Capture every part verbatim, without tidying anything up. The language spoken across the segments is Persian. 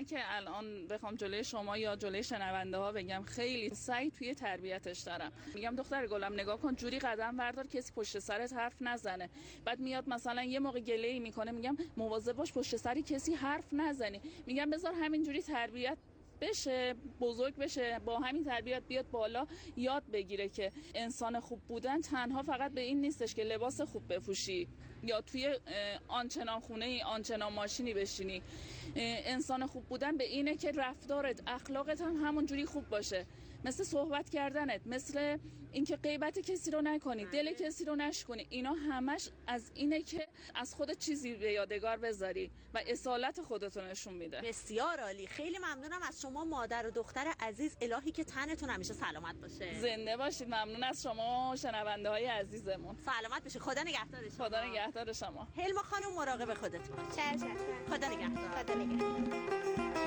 من که الان بخوام جلوی شما یا جلوی شنونده ها بگم خیلی سعی توی تربیتش دارم. میگم دختر گلم نگاه کن، جوری قدم بردار کسی پشت سرت حرف نزنه. بعد میاد مثلا یه موقع گله‌ای میکنه، میگم مواظب باش پشت سر کسی حرف نزنی. میگم بذار همینجوری تربیت بشه، بزرگ بشه، با همین تربیت بیاد بالا، یاد بگیره که انسان خوب بودن تنها فقط به این نیستش که لباس خوب بپوشی یا توی آنچنان خونه ای آنچنان ماشینی بشینی. انسان خوب بودن به اینه که رفتارت، اخلاقت هم همون جوری خوب باشه، مثل صحبت کردنت، مثل اینکه غیبت کسی رو نکنی، دل کسی رو نشکنی. اینا همش از اینه که از خودت چیزی به یادگار بذاری و اصالت خودت رو نشون میده. بسیار عالی. خیلی ممنونم از شما مادر و دختر عزیز. الهی که تنتون همیشه سلامت باشه. زنده باشید. ممنون از شما شنونده های عزیزمون. سلامت باشید. خدا نگهدار شما. خدا نگهدار شما. حلما خانم مراقب خودت باش. چشم چشم. خدا نگهدار. خدا نگهدار.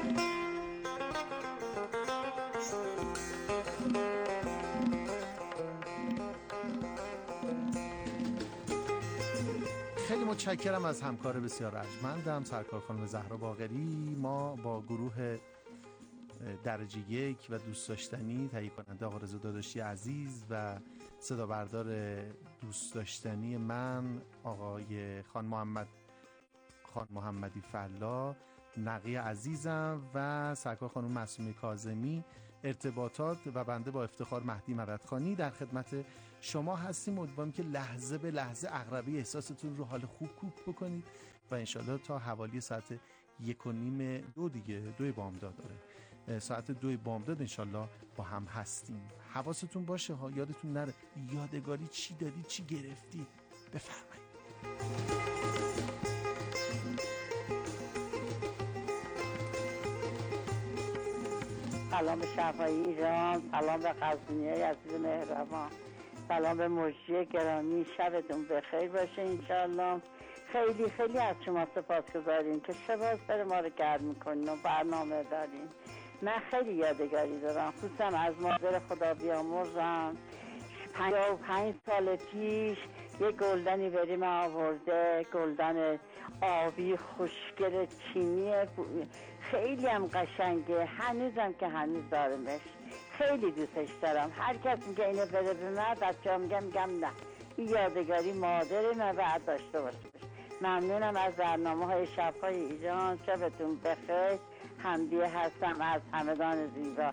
خیلی متشکرم از همکار بسیار ارجمندم سرکار خانم زهرا باقری. ما با گروه درجه یک و دوست داشتنی تهیه کننده آقا رضا داداشی عزیز و صدا بردار دوست داشتنی من آقای خان محمد خان محمدی فلا، نقی عزیزم و سرکار خانم معصومه کاظمی ارتباطات و بنده با افتخار مهدی مددخانی در خدمت شما هستیم. امیدوارم که لحظه به لحظه عقربه احساستون رو حال خوب خوب بکنید و انشالله تا حوالی ساعت یک و نیم دو دیگه دوی بامداد داره ساعت دوی بامداد انشالله با هم هستیم. حواستون باشه ها، یادتون نره یادگاری چی دادی چی گرفتی. بفرمایید. سلام به شهرهای ایران، سلام به قزوینی‌های عزیز مهربان، سلام به مجری گرامی. شبتون بخیر باشه انشالله. خیلی خیلی از شما سپاسگزاریم که شباز بر ما رو گرم میکنین و برنامه دارین. من خیلی یادگاری دارم، خصوصا از مادر خدا بیامرزم. پنجاه و پنج سال پیش یه گلدنی بریم آورده، گلدن آبی خوشگل چینی، خیلی هم قشنگه، هنوزم که هنوز دارمش، خیلی دوستش دارم. هر کس میگه اینو بده به من، بچه ها میگم میگم نه، این یادگاری مادر من باید داشته باشه. ممنونم از برنامه های شبهای ایران. شبتون بخیر. حمدیه هستم از همدان زیبا.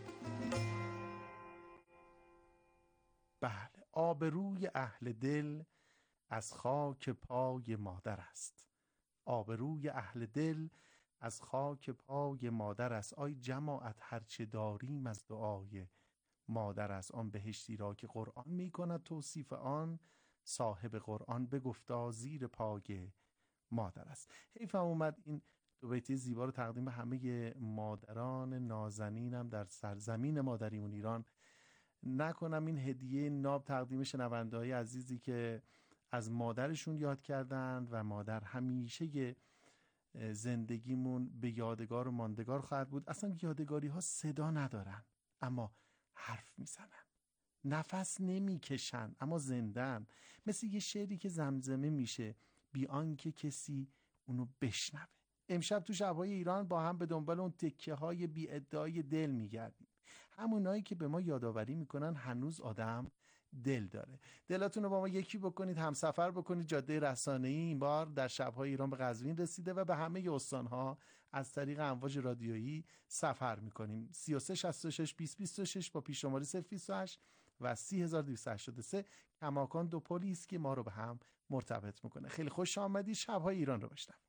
بله، آبروی اهل دل از خاک پای مادر است. آبروی اهل دل از خاک پای مادر است. آی جماعت هرچه داریم از دعای مادر است. آن بهشتی را که قرآن می کند توصیف آن، صاحب قرآن بگفتا زیر پای مادر است. حیفم اومد این دو بیتی زیبا رو تقدیم به همه مادران نازنینم در سرزمین مادریمون ایران نکنم. این هدیه ناب تقدیم شنونده‌های عزیزی که از مادرشون یاد کردند و مادر همیشه زندگیمون به یادگار و ماندگار خواهد بود. اصلا یادگاری ها صدا ندارن اما حرف میزنن، نفس نمیکشن اما زندن، مثل یه شعری که زمزمه میشه بی آنکه کسی اونو بشنوه. امشب تو شب‌های ایران با هم به دنبال اون تکه های بی ادعای دل میگردیم، همونایی که به ما یادآوری میکنن هنوز آدم دل داره. دلاتون رو با ما یکی بکنید، همسفر بکنید. جاده رسانه‌ای این بار در شب‌های ایران به قزوین رسیده و به همه استان‌ها از طریق امواج رادیویی سفر میکنیم. سی و سه شصت و شش بیست بیست و شش با پیش شماره صفر بیست و هشت و سی و هزار و دویست و هشتاد و سه کماکان دو پلیس که ما رو به هم مرتبط میکنه. خیلی خوش آمدید. شب‌های ایران رو بشنوید.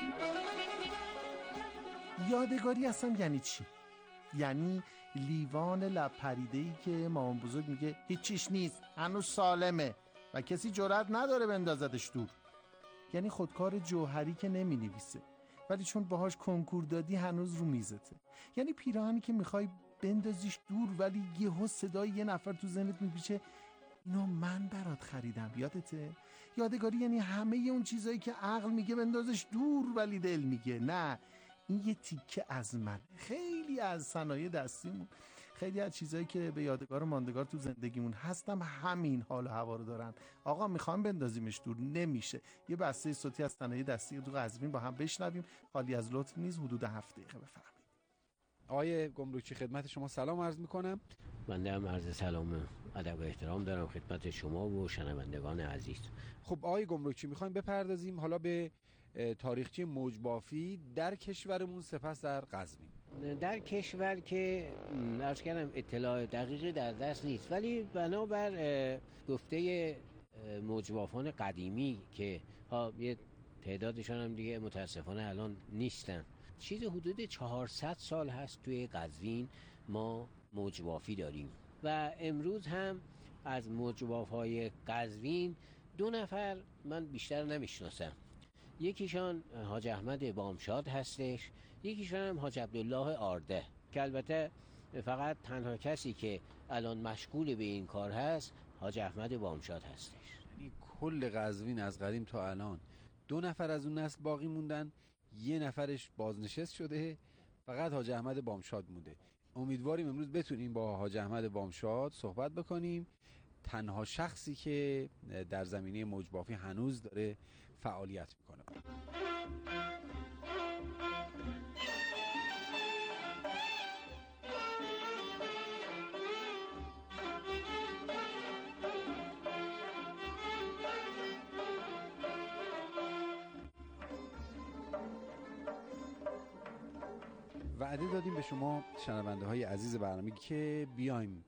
یادگاری اصلا یعنی چی؟ یعنی لیوان لب پریده‌ای که مامان بزرگ میگه هیچیش نیست، هنوز سالمه و کسی جرئت نداره بندازدش دور. یعنی خودکار جوهری که نمی نویسه ولی چون باهاش کنکور دادی هنوز رو میزته. یعنی پیراهنی که میخوای بندازیش دور ولی یهو صدای یه نفر تو ذهنت میپیچه اینو من برات خریدم، یادته؟ یادگاری یعنی همه اون چیزایی که عقل میگه بندازش دور ولی دل میگه نه، این یه تیکه از من. خیلی از صنایع دستیمون، خیلی از چیزایی که به یادگار و ماندگار تو زندگیمون هستم همین حال و هوا رو دارن. آقا میخوام بندازیمش دور نمیشه. یه بسته صوتی از صنایع دستی تو قزوین با هم بشنویم، خالی از لطف نیست، حدود هفت دقیقه. بفرمایید. آقای گمرکچی خدمت شما سلام عرض میکنم. بنده هم عرض سلام ادب و احترام دارم خدمت شما و شنوندگان عزیز. خب آقای گمرکچی میخوایم بپردازیم حالا به تاریخچه موج بافی در کشورمون سپس در قزوین. در کشور که عرض کردم اطلاع دقیقی در دست نیست، ولی بنابر گفته موج بافان قدیمی که ها یه تعدادشان هم دیگه متاسفانه الان نیستن، چیز حدود چهارصد سال هست توی قزوین ما موج بافی داریم و امروز هم از موج بافای قزوین دو نفر من بیشتر نمیشناسم. یکیشان حاج احمد بامشاد هستش، یکیشان هم حاج عبدالله آرده که البته فقط تنها کسی که الان مشغول به این کار هست حاج احمد بامشاد هستش. یعنی کل قزوین از قدیم تا الان دو نفر از اون نسل باقی موندن، یه نفرش بازنشست شده، فقط حاج احمد بامشاد مونده. امیدواریم امروز بتونیم با حاج احمد بامشاد صحبت بکنیم، تنها شخصی که در زمینه موج بافی هنوز داره فعالیت میکنه. وعده دادیم به شما شنونده های عزیز برنامه که بیایم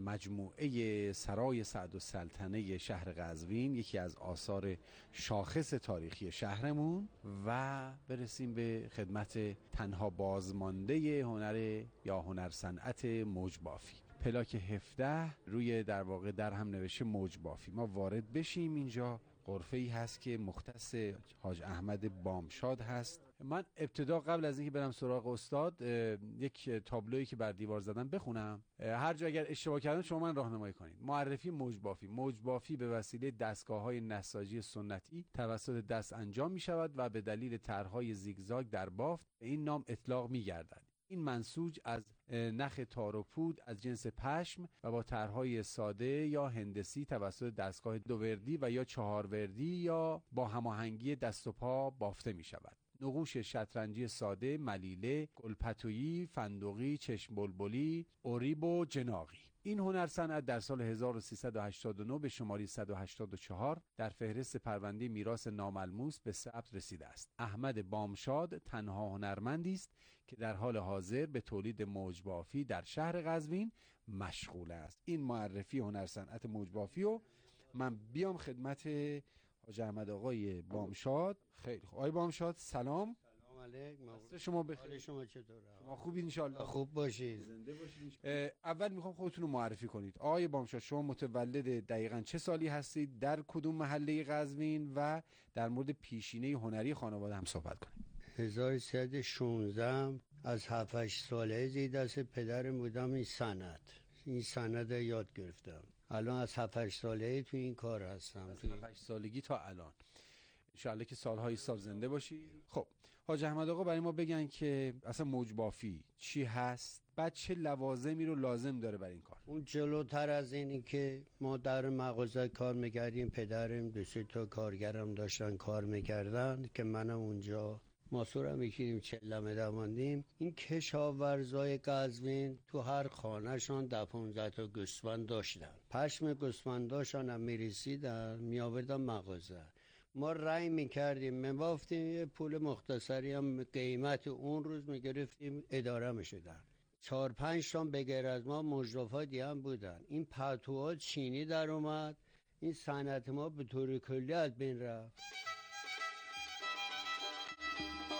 مجموعه سرای سعدالسلطنه شهر قزوین، یکی از آثار شاخص تاریخی شهرمون، و برسیم به خدمت تنها بازمانده هنر یا هنر صنعت موج بافی. پلاک هفده روی در واقع در هم نوشته موج بافی. ما وارد بشیم. اینجا غرفه‌ای هست که مختص حاج احمد بامشاد هست. من ابتدا قبل از اینکه برم سراغ استاد یک تابلویی که بر دیوار زدم بخونم، هر جا اگر اشتباه کردم شما من راهنمایی کنید. معرفی موج بافی: موج بافی به وسیله دستگاه‌های نساجی سنتی توسط دست انجام می‌شود و به دلیل طرح‌های زیگزاگ در بافت به این نام اطلاق می‌گردد. این منسوج از نخ تار و پود از جنس پشم و با طرح‌های ساده یا هندسی توسط دستگاه دووردی و یا چهاروردی یا با هماهنگی دست و پا بافته می‌شود. نقوش شطرنجی ساده، ملیله، گلپتویی، فندقی، چشم بلبلی، اوریب و جناغی. این هنر صنعت در سال هزار و سیصد و هشتاد و نه به شماره صد و هشتاد و چهار در فهرست پرونده میراث ناملموس به ثبت رسیده است. احمد بامشاد تنها هنرمندی است که در حال حاضر به تولید موج بافی در شهر قزوین مشغول است. این معرفی هنر صنعت موج بافی و من بیام خدمت حاج احمد آقای بامشاد. خیلی خوب آقای بامشاد سلام. سلام علیکم. عصر شما بخیر. شما چطوره؟ شما خوبید ان شاء الله؟ خوب باشید. زنده باشید. اول میخوام خودتون رو معرفی کنید. آقای بامشاد شما متولد دقیقاً چه سالی هستید؟ در کدوم محله قزوین؟ و در مورد پیشینه هنری خانواده هم صحبت کنید. هزار و سیصد و شانزده از هفت هشت ساله زیر دست پدرم بودم. این سند این سند یاد گرفتم. الان از هفت هشت ساله تو این کار هستم. از هفت هشت سالگی تا الان انشالله که سالهای سال زنده باشی. خب حاج احمد آقا برای ما بگن که اصلا موج بافی چی هست، بعد چه لوازمی رو لازم داره برای این کار. اون جلوتر از اینی که ما در مغازه کار میکردیم، پدرم دو سه تا کارگرم داشتن کار میکردن که منم اونجا ماسورم میکردیم چلمه دواندیم. این کشاورزای قزوین تو هر خانهشان ده پانزده تا گوسفند داشتن. پشم گوسفنداشان هم میرسیدن میآوردن مغازه، ما رای میکردیم میبافتیم، یه پول مختصری هم قیمت اون روز میگرفتیم اداره میشدن. چهار پنج تا بغیر از ما مجرفاتی هم بودن. این پتوها چینی در اومد، این صنعت ما به طور کلی از بین رفت.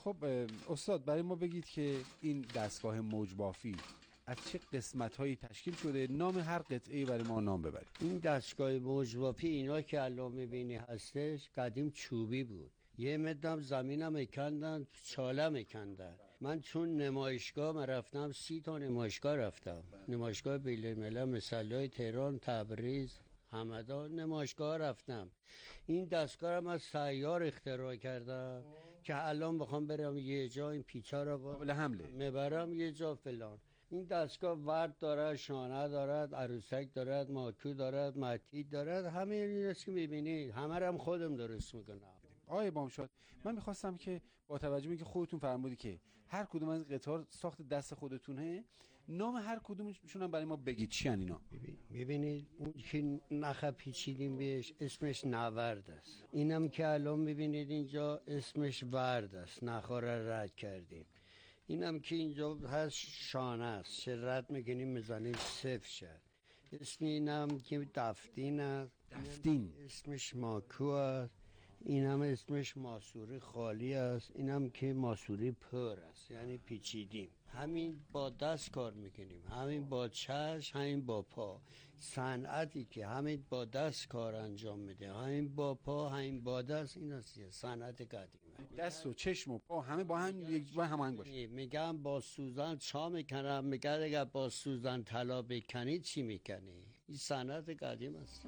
خب استاد برای ما بگید که این دستگاه موج بافی از چه قسمت‌هایی تشکیل شده، نام هر قطعه برای ما نام ببرید. این دستگاه موج بافی اینا که الان می‌بینی هستش قدیم چوبی بود، یه مدام زمینم میکندن، چاله میکندن. من چون نمایشگاه من رفتم، سی تا نمایشگاه رفتم، نمایشگاه بین الملل مثل تهران، تبریز، همدان، نمایشگاه رفتم. این دستگاه رو من سیار اختراع کردم که الان بخوام برم یه جا این پیچا رو قابل حمله میبرم یه جا فلان. این دستگاه ورد دارد، شانه دارد، عروسک دارد، ماکو دارد، متید دارد، همه این است که میبینید همه رو هم خودم درست میکنم. آقای بامشاد، من میخواستم که با توجه به اینکه خودتون فرمودی که هر کدوم از قطار ساخت دست خودتونه، نام هر کدومشون هم برای ما بگید چی ان اینا؟ میبینید اون که نخ پیچیدیم بهش اسمش نورد است، اینم که الان میبینید اینجا اسمش ورد است، نخا را رد کردیم. اینم که اینجا هست شانه است، چه رد میکنیم میزنیم صفر شد. اسم اینم که دفتین است، دفتین اسمش ماکو است. این هم اسمش ماسوری خالی است، این هم که ماسوری پر است، یعنی پیچیدیم. همین با دست کار میکنیم، همین با چشم، همین با پا. صنعتی که همین با دست کار انجام میده، همین با پا، همین با دست، این است صنعت قدیمه. دست و چشم و پا همه با هم یک با هماهنگ باشه. میگم با سوزن چا میکنم، میگه اگر با سوزن طلا بکنی چی میکنی؟ این صنعت قدیم است.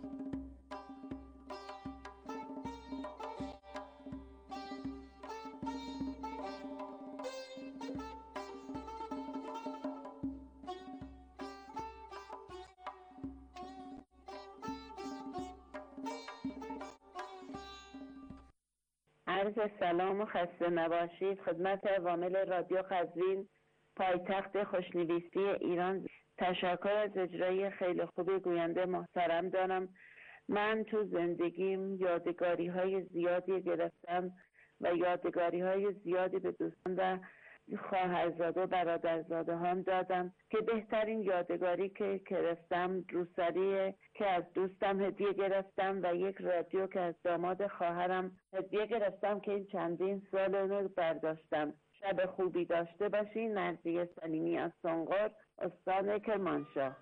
عرض سلام و خسته نباشید خدمت عوامل رادیو قزوین، پایتخت خوشنویسی ایران. تشکر از اجرای خیلی خوب گوینده محترم دارم. من تو زندگیم یادگاری های زیادی گرفتم و یادگاری های زیادی به دوستان و خواهرزاده و برادرزاده هم دادم که بهترین یادگاری که گرفتم روسریه که از دوستم هدیه گرفتم و یک رادیو که از داماد خواهرم هدیه گرفتم که این چندین سال اونو برداشتم. شب خوبی داشته باشین. مرضیه سلیمی از سنقر، استان کرمانشاه.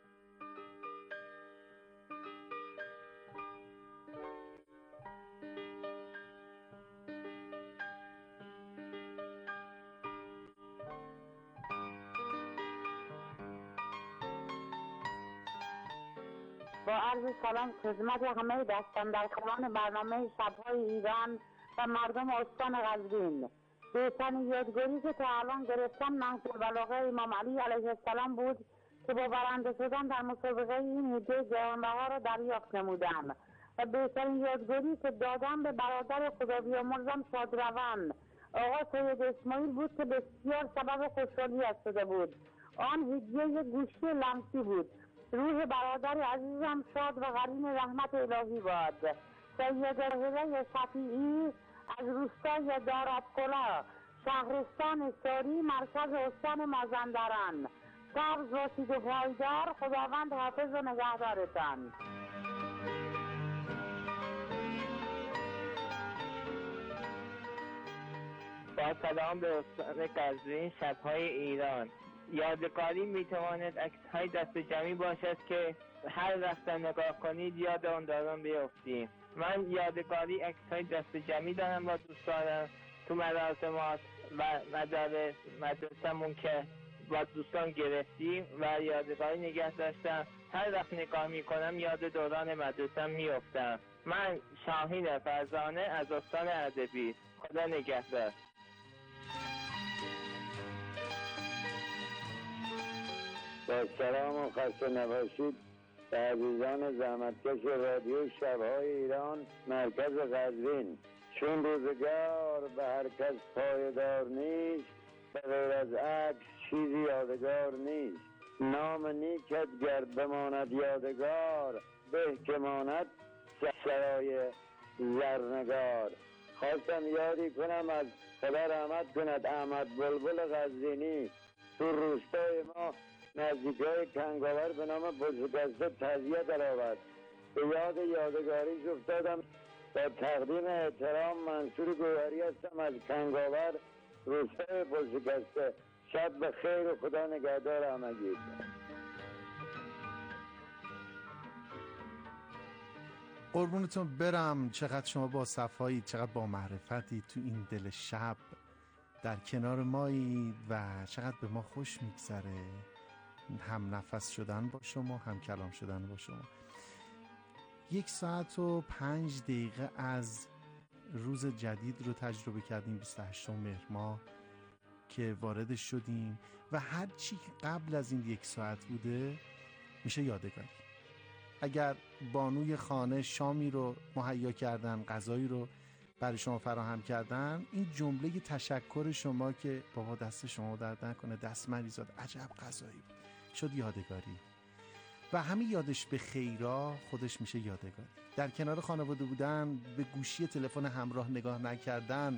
با عرض سلام خدمت همه دستاندرکاران برنامه شب‌های ایران و مردم استان قزوین. بهترین یادگاری که تا الان گرفتم نهج البلاغه امام علی علیه السلام بود که با برنده شدن در مسابقه این هدیه گرانبها را دریافت نمودم. و بهترین یادگاری که دادم به برادر خدا بیامرزم شادروان آقا سید اسماعیل بود که بسیار سبب خوشحالی‌اش شده بود. آن هدیه یک گوشی لمسی بود. روح برادر عزیزم شاد و قرین رحمت الهی باد. سید هدیه شفیعی از روستای دارابکلا، شهرستان ساری، مرکز استان مازندران. سبز باشید و پایدار. خداوند حافظ و نگهدارتان. با سلام به استان قزوین، شب‌های ایران. یادگاری میتواند عکس‌های دست جمعی باشد که هر وقت نگاه کنید یاد آن دوران بیفتیم. من یادگاری عکس‌های دست جمعی دارم با دوستانم تو مراسمات و مدارس مدرسمون که با دوستان گرفتیم و یادگاری نگه داشتم. هر وقت نگاه میکنم یاد دوران مدرسم میفتم. من شاهین فرزانه از استان اردبیل. خدا نگهدار. با سلام و خسته نباشید به عزیزان زحمتکش رادیو شب‌های ایران مرکز قزوین. چون روزگار به هر کس پایدار نیست، به غیر از عکس چیزی یادگار نیست. نام نیکت گر بماند یادگار، به که ماند سرای زرنگار. خواستم یادی کنم از خدا رحمت کند احمد بلبل قزوینی، تو روستای ما نزدیکای کنگاور به نام بزرگسته تعزیه درآورد. به یاد یادگاریش افتادم. با تقدیم احترام منصور گوهری هستم از کنگاور روزهای پرشکسته. شب به خیر و خدا نگهدار همگی. قربونتون برم. چقدر شما با صفایی، چقدر با معرفتی تو این دل شب در کنار مایید و چقدر به ما خوش میگذره هم نفس شدن با شما، هم کلام شدن با شما. یک ساعت و پنج دقیقه از روز جدید رو تجربه کردیم، بیست و هشتم مهر ماه که وارد شدیم و هر چی قبل از این یک ساعت بوده میشه یادگاری. اگر بانوی خانه شامی رو مهیا کردن، غذایی رو برای شما فراهم کردن، این جمله تشکر شما که بابا دست شما درد نکنه، دست مریزاد، عجب غذایی بود، شد یادگاری. و همین یادش به خیرا خودش میشه یادگاری. در کنار خانواده بودن، به گوشی تلفن همراه نگاه نکردن،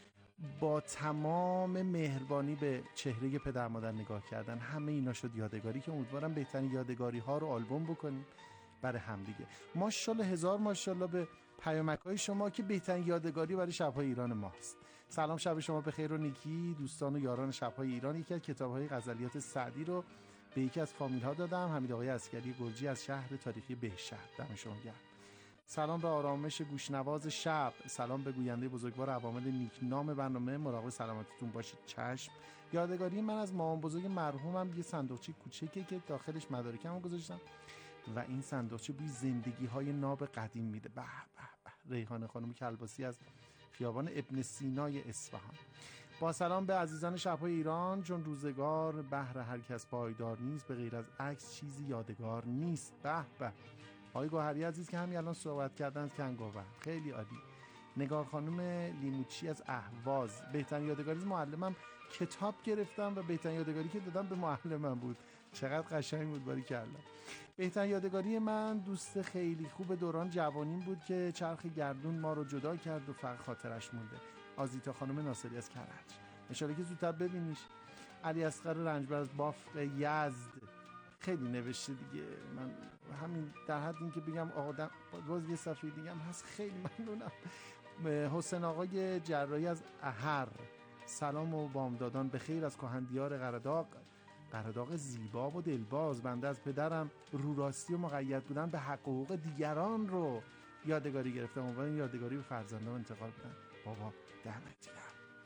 با تمام مهربانی به چهره پدر مادر نگاه کردن، همه اینا شد یادگاری که امیدوارم بهترین یادگاری ها رو آلبوم بکنیم برای همدیگه. ماشاءالله، هزار ماشاءالله به پیامک‌های شما که بهترین یادگاری برای شب‌های ایران ماست. سلام، شب شما به خیر و نیکی. دوستان و یاران شب‌های ایران، یکی از کتاب‌های غزلیات سعدی رو به یکی از فامیل‌ها دادم، حمید آقای عسکری گرجی از شهر تاریخی بهشهر. دم شما گرم. سلام به آرامش گوشنواز شب، سلام به گوینده بزرگوار عوامل نیکنام برنامه، مراقب سلامتیتون باشید. چشم. یادگاری من از مامان بزرگ مرحومم یه صندوقچه کوچیکه که داخلش مدارکمو گذاشتم و این صندوقچه بوی زندگی های ناب قدیم میده. به به به. ریحانه خانم کلباسی از خیابان ابن سینای اصفهان. با سلام به عزیزان شب‌های ایران، چون روزگار بهر هر کس پایدار نیست، به غیر از عکس چیزی یادگار نیست. به به. آقای گوهری عزیز که همین الان صحبت کردن از کنگاور، خیلی عالی. نگار خانم لیموچی از اهواز، بهترین یادگاری از معلمم کتاب گرفتم و بهترین یادگاری که دادم به معلمم بود. چقدر قشنگ بود، باری کردم. بهترین یادگاری من دوست خیلی خوب دوران جوانیم بود که چرخ گردون ما رو جدا کرد و فقط خاطرش مونده. آزیتا خانم ناصری از کرج، انشالله که زودتر ببینیش. علی اصغر رنجبر از بافق یزد، خیلی نوشته دیگه. من همین در حد این که بگم آدم باز یه صفحه دیگه هم هست، خیلی ممنونم. حسین آقای جراحی از احر، سلام و بامدادان به خیر از کهندیار قرداغ، قرداغ زیبا و دلباز. بنده از پدرم رو راستی و مقید بودن به حقوق دیگران رو یادگاری گرفتم، امیدوارم یادگاری به فرزندان انتقال بدن. بابا دمت گرم.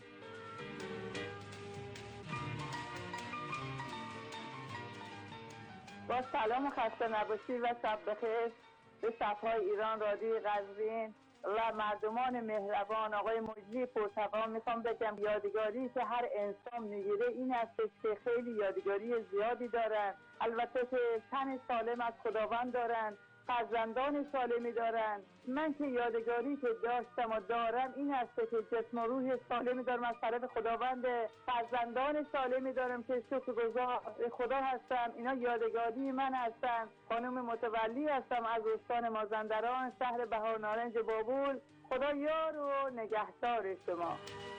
با سلام و خسته نباشی و شب بخیر به صفهای ایران، رادیوی قزوین و مردمان مهربان. آقای مجری پرتقام میخوام بگم یادگاری که هر انسان میگیره این است که خیلی یادگاری زیادی دارن. البته که تن سالم از خداوند دارن، فرزندان سالمی دارن. من که یادگاری که داشتم و دارم این است که جسم و روح سالمی دارم از طرف خداوند، فرزندان سالمی دارم که شکرگزار خدا هستم. اینا یادگاری من هستن. خانم متولی هستم از استان مازندران، شهر بهارنارنج بابول. خدا یار و نگهدار شما.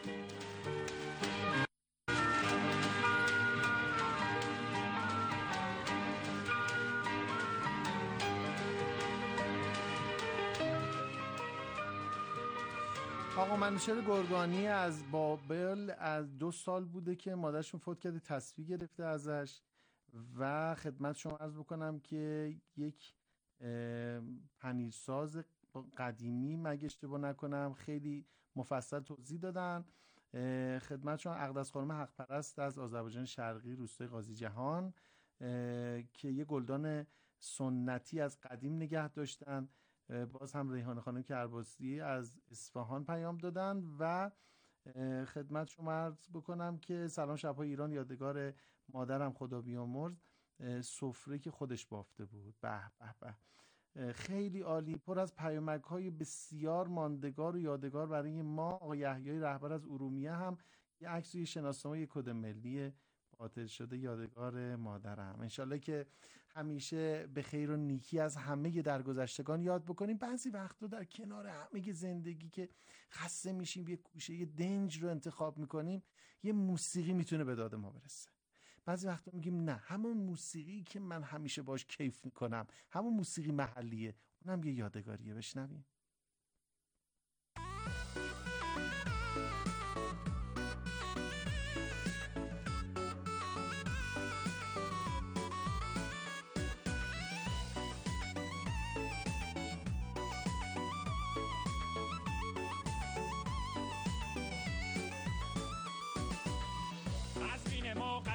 آقا منوچهر گرگانی از بابل از دو سال بوده که مادرشون فوت کرده، تصویر گرفته ازش و خدمت شما عرض بکنم که یک پنیرساز قدیمی مگه اشتباه نکنم خیلی مفصل توضیح دادن. خدمت شما اقدس خانم حق پرست از آذربایجان شرقی، روستای قاضی جهان، که یه گلدان سنتی از قدیم نگه داشتن. باز هم ریحانه خانم کرباسی از اصفهان پیام دادن و خدمت شما عرض بکنم که سلام، شب‌های ایران، یادگار مادرم خدا بیامرز، سفره که خودش بافته بود. به به به، خیلی عالی، پر از پیامک‌های بسیار ماندگار و یادگار برای ما. آقای یحیی رهبر از ارومیه هم یه عکس و یه شناسنامه، یه کد ملی باطل شده یادگار مادرم. انشالله که همیشه به خیر و نیکی از همه درگذشتگان یاد بکنیم. بعضی وقتا در کنار همه زندگی که خسته میشیم یه گوشه یه دنج رو انتخاب میکنیم، یه موسیقی میتونه به داد ما برسه. بعضی وقتا میگیم نه، همون موسیقی که من همیشه باش کیف میکنم، همون موسیقی محلیه، اونم یه یادگاریه. بشنویم.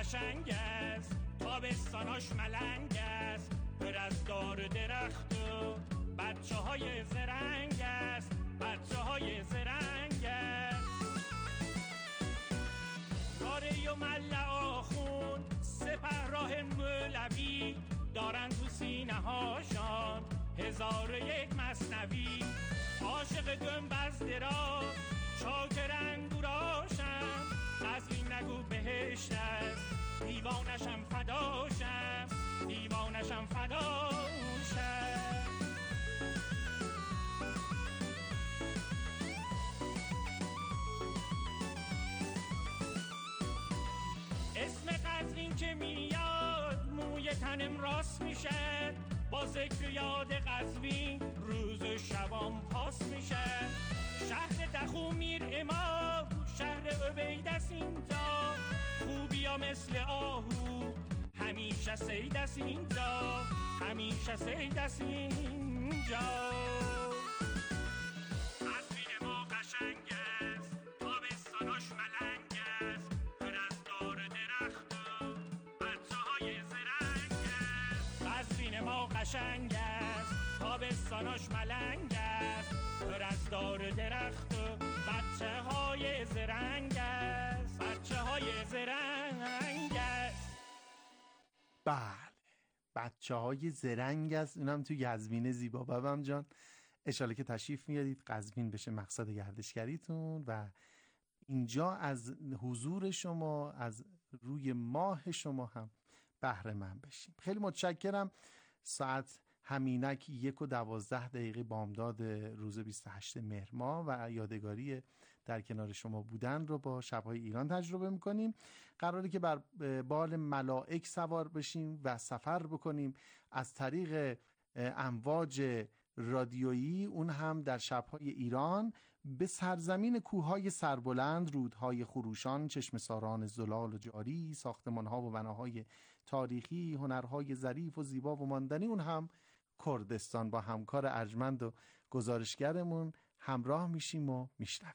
قشنگ است، تابستاناش ملنگ است، پر از دار درخت و بچه های زرنگ است، بچه های زرنگ است. داره و مله آخون سپه راه مولوی، دارن تو سینه هاشان هزار یک مثنوی. عاشق گنبز دراز چاکر انگوراشم، قزوین نگو بهشت است، دیوانشم فداشم، دیوانشم فداشم. اسم قزوین که میاد موی تنم راست میشه، با ذکر یاد قزوین روز و شبام پاس میشه. شهر دخو میر امام، شهر عبید است اینجا، خوبیا مثل آهو همیشه سید است اینجا، همیشه سید است اینجا. قزوین ما قشنگ است، تابستاناش ملنگ است، پر از دار درخت و بچه های زرنگ است. قزوین ما قشنگ است، تابستاناش ملنگ است، پر از دار درخت و بچه های زرنگ است، بچه های زرنگ است. بله، بچه های زرنگ است. اونم تو قزوین زیبا. بابام جان انشالله که تشریف میارید قزوین بشه مقصد گردشگریتون و اینجا از حضور شما، از روی ماه شما هم بهره مند بشیم. خیلی متشکرم. ساعت همینک یک و دوازده دقیقه بامداد روز بیست و هشتم مهر ماه و یادگاری در کنار شما بودن رو با شب‌های ایران تجربه میکنیم. قراره که بر بال ملائک سوار بشیم و سفر بکنیم از طریق امواج رادیویی، اون هم در شب‌های ایران، به سرزمین کوههای سربلند، رودهای خروشان، چشمه ساران زلال و جاری، ساختمان‌ها و بناهای تاریخی، هنرهای ظریف و زیبا و ماندنی، اون هم کردستان. با همکار ارجمند و گزارشگرمون همراه میشیم و میشنویم.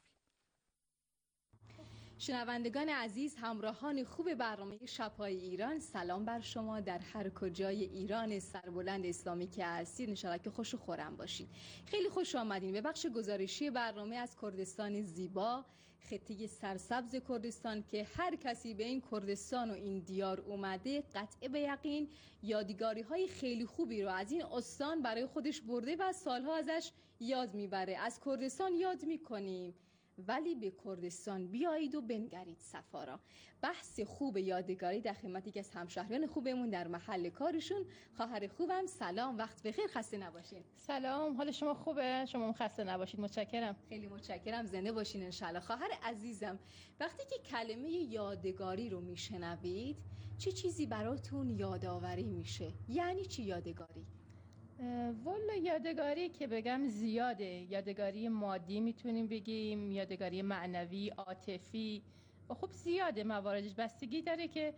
شنوندگان عزیز، همراهان خوب برنامه شب‌های ایران، سلام بر شما در هر کجای ایران سربلند اسلامی که هستید. انشالله که خوش و خورم باشید. خیلی خوش آمدین به بخش گزارشی برنامه از کردستان زیبا، خطه سرسبز کردستان که هر کسی به این کردستان و این دیار اومده قطع به یقین یادگاری های خیلی خوبی رو از این استان برای خودش برده و سالها ازش یاد میبره. از کردستان یاد میکنیم، ولی به کردستان بیایید و بنگرید سفارا. بحث خوب یادگاری در خدمت یکی از همشهریان خوبمون در محل کارشون. خواهر خوبم سلام، وقت بخیر، خسته نباشین. سلام، حال شما خوبه؟ شما هم خسته نباشید. متشکرم. خیلی متشکرم، زنده باشین انشالله. خواهر عزیزم، وقتی که کلمه یادگاری رو میشنوید چه چیزی براتون یادآوری میشه؟ یعنی چی یادگاری؟ والا یادگاری که بگم زیاده. یادگاری مادی میتونیم بگیم، یادگاری معنوی، عاطفی، خب زیاده مواردش. بستگی داره که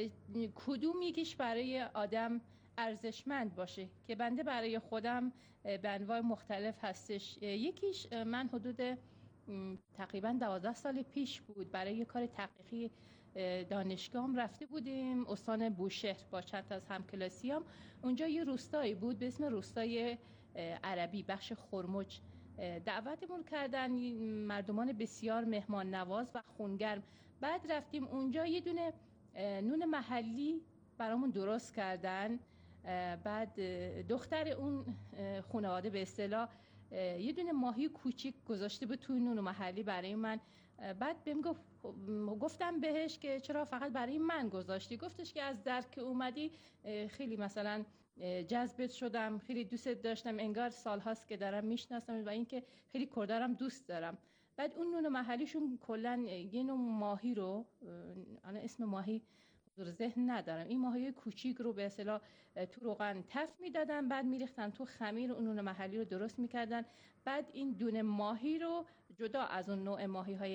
کدوم یکیش برای آدم ارزشمند باشه، که بنده برای خودم به انواع مختلف هستش. یکیش من حدود تقریبا دوازده سال پیش بود برای یه کار تحقیقی دانشگاهم رفته بودیم استان بوشهر با چند تا از همکلاسیام. اونجا یه روستایی بود به اسم روستای عربی، بخش خرمج. دعوتمون کردن، مردمان بسیار مهمان نواز و خونگرم. بعد رفتیم اونجا، یه دونه نون محلی برامون درست کردن. بعد دختر اون خانواده به اصطلاح یه دونه ماهی کوچیک گذاشته بود توی نون محلی برای من. بعد بهم گفت، گفتم بهش که چرا فقط برای من گذاشتی؟ گفتش که از درک که اومدی خیلی مثلا جذبت شدم، خیلی دوستت داشتم، انگار سال هاست که دارم میشناسم و اینکه خیلی کردارم دوست دارم. بعد اون نون محلیشون کلا یه نوع ماهی رو، انا اسم ماهی حضور ذهن ندارم، این ماهی کوچیک رو به اصطلاح تو روغن تف میدادن، بعد میریختن تو خمیر، اون نون محلی رو درست میکردن. بعد این دونه ماهی رو جدا از اون نوع ماهی های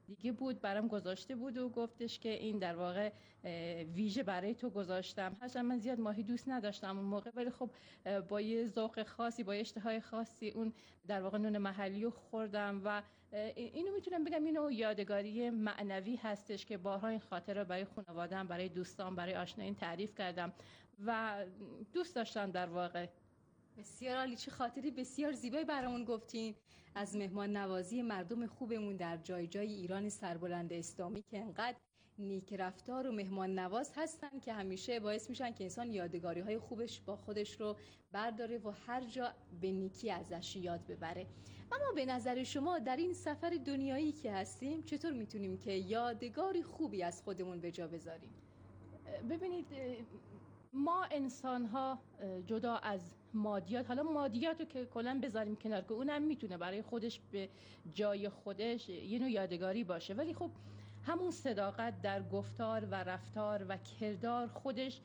دیگه بود برام گذاشته بود و گفتش که این در واقع ویژه برای تو گذاشتم. هرچند من زیاد ماهی دوست نداشتم اون موقع، ولی خب با یه ذوق خاصی، با اشتهای خاصی اون در واقع نون محلی رو خوردم و اینو میتونم بگم اینو یادگاری معنوی هستش که بارها این خاطره برای خانواده‌ام، برای دوستان، برای آشنایان تعریف کردم و دوست داشتم در واقع. بسیار عالی، چه خاطری بسیار زیبایی برامون گفتین از مهمان نوازی مردم خوبمون در جای جای ایران سربلند اسلامی که انقدر نیک رفتار و مهمان نواز هستن که همیشه باعث میشن که انسان یادگاری های خوبش با خودش رو برداره و هر جا به نیکی ازش یاد ببره. اما به نظر شما در این سفر دنیایی که هستیم چطور میتونیم که یادگاری خوبی از خودمون به جا بذاریم؟ ببینید ما انسان ها جدا از مادیات، حالا مادیات رو که کلا بذاریم کنار که اونم میتونه برای خودش به جای خودش یه نوع یادگاری باشه، ولی خب همون صداقت در گفتار و رفتار و کردار خودش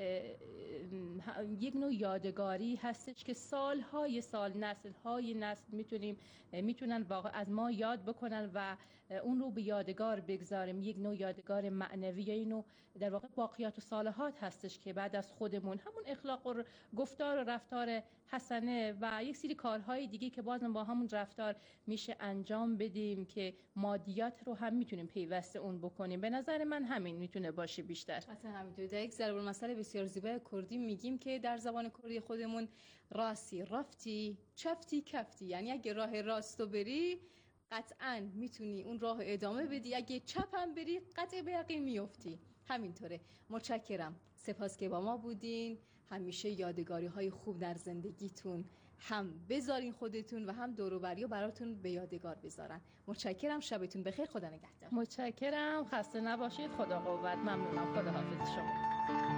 یک نوع یادگاری هستش که سالهای سال، نسلهای نسل میتونیم میتونن واقعا از ما یاد بکنن و اون رو به یادگار بگذاریم. یک نوع یادگار معنوی یا اینو در واقع باقیات و صالحات هستش که بعد از خودمون همون اخلاق و گفتار و رفتار حسنه و یک سری کارهای دیگه که بازم با همون رفتار میشه انجام بدیم که مادیات رو هم میتونیم پیوسته اون بکنیم. به نظر من همین میتونه باشه بیشتر. اصلا همینطور. در یک ضرب المثل بسیار زیبای کردی میگیم که در زبان کردی خودمون راستی رفتی چفتی کفتی، یعنی اگه راه راستو بری قطعاً میتونی اون راه ادامه بدی، اگه چپ هم بری قطع به یقین میافتی. همینطوره. متشکرم، سپاس که با ما بودین. همیشه یادگاری های خوب در زندگیتون هم بذارین خودتون و هم دور و بری براتون به یادگار بذارن. متشکرم، شبتون بخیر، خدا نگهدار. متشکرم، خسته نباشید، خدا قوت. ممنونم، خدا حافظ شما.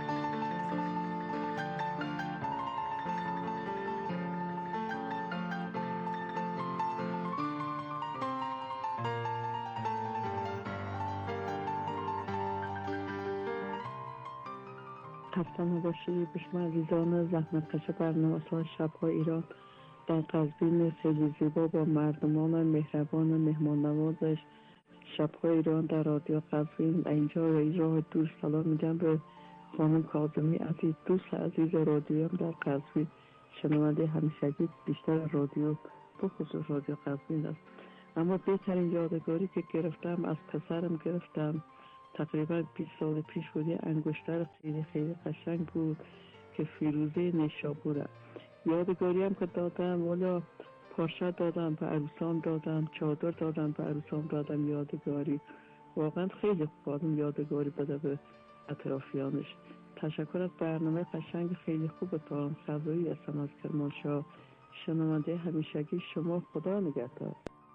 خسته نباشید. به شما عزیزان زحمتکش برنامه‌ساز شب‌های ایران در قزوین خیلی زیبا با مردمان مهربان مهمان نوازش شب‌های ایران در رادیو قزوین. اینجا راه دور سلام میگم به خانم کاظمی عزیز، دوست عزیز رادیو هم در قزوین، شنونده همیشگی بیشتر رادیو به خصوص رادیو قزوین است. اما بهترین یادگاری که گرفتم از پسرم گرفتم، تقریبا بیست سال پیش بودی، انگشتر خیلی خیلی قشنگ بود که فیروزه نیشابوره. یادگاری هم که دادم، والا پارچه دادم به عروسان، دادم چادر دادم به عروسان، دادم یادگاری. واقعا خیلی خوب آدم یادگاری بده به اطرافیانش. تشکر از برنامه قشنگ خیلی خوب تا خبری هستم از کرمانشاه، شنونده همیشگی شما. خدا نگهدار.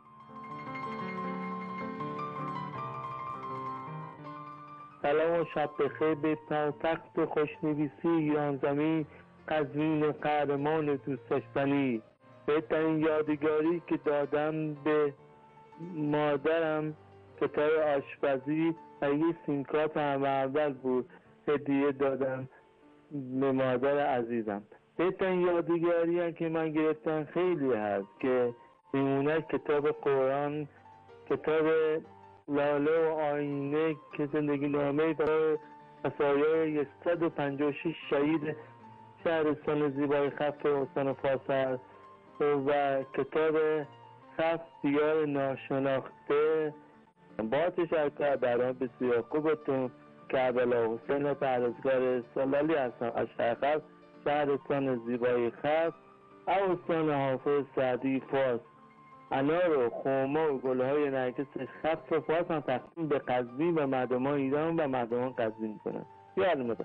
سلام و شب بخیر به پایتخت خوشنویسی ایران زمین، قزوین قهرمان دوست داشتنی. بهترین یادگاری که دادم به مادرم کتاب آشپزی و یه سینکات هم اول بود، هدیه دادم به مادر عزیزم. بهترین یادگاری هم که من گرفتم خیلی هست که میمونه کتاب قرآن، کتاب لاله و آینه که زندگی نامه برای وصایای صد و پنجاه و شش شهید شهرستان زیبای خف استان فاصل و کتاب خف دیار ناشناخته. با تشکر برام بسیار خوبتون. کربلا حسین پرهیزگار سلالی هستم از شهر شهرستان زیبای خف استان حافظ سعدی فارس. انار و خرما و گل‌های نرگس خف فارس هم تقدیم به قزوین و مردمان ایران و مردمان قزوین می‌کنم. یاد مدام.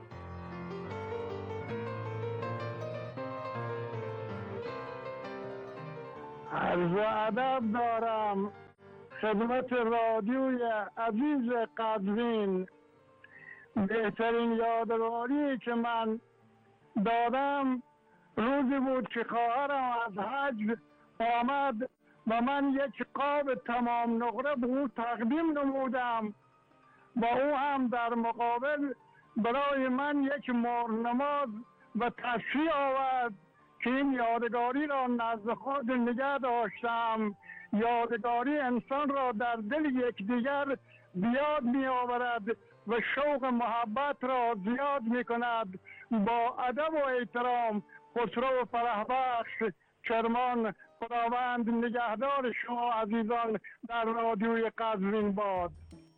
عرض ادب دارم خدمت رادیوی عزیز قزوین. بهترین یادگاری که من دادم روزی بود که خواهرم از حج آمد و من یک قاب تمام نقره به او تقدیم نمودم و او هم در مقابل برای من یک مهر نماز و تصفیه آورد که این یادگاری را نزد خود نگه داشتم. یادگاری انسان را در دل یکدیگر بیاد می آورد و شوق محبت را زیاد می کند. با ادب و احترام، خسرو فرحبخش کرمان. خداوند نگهدار شما عزیزان در رادیوی قزوین باد.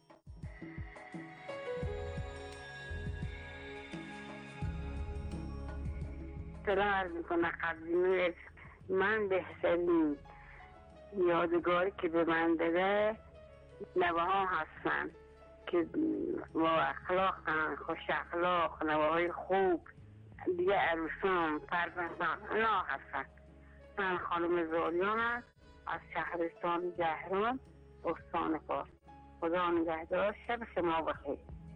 سلام عرض میکنم قزوین. من بهترین یادگاری که به من داده نوه ها هستن که با اخلاقن، خوش اخلاق، نوه های خوب، دیگه عروسان، فرزندان اینا هستن. من خانم زاریان هست از شهرستان جهران استان فارس. خدا نگهدار، شب شما بخیر.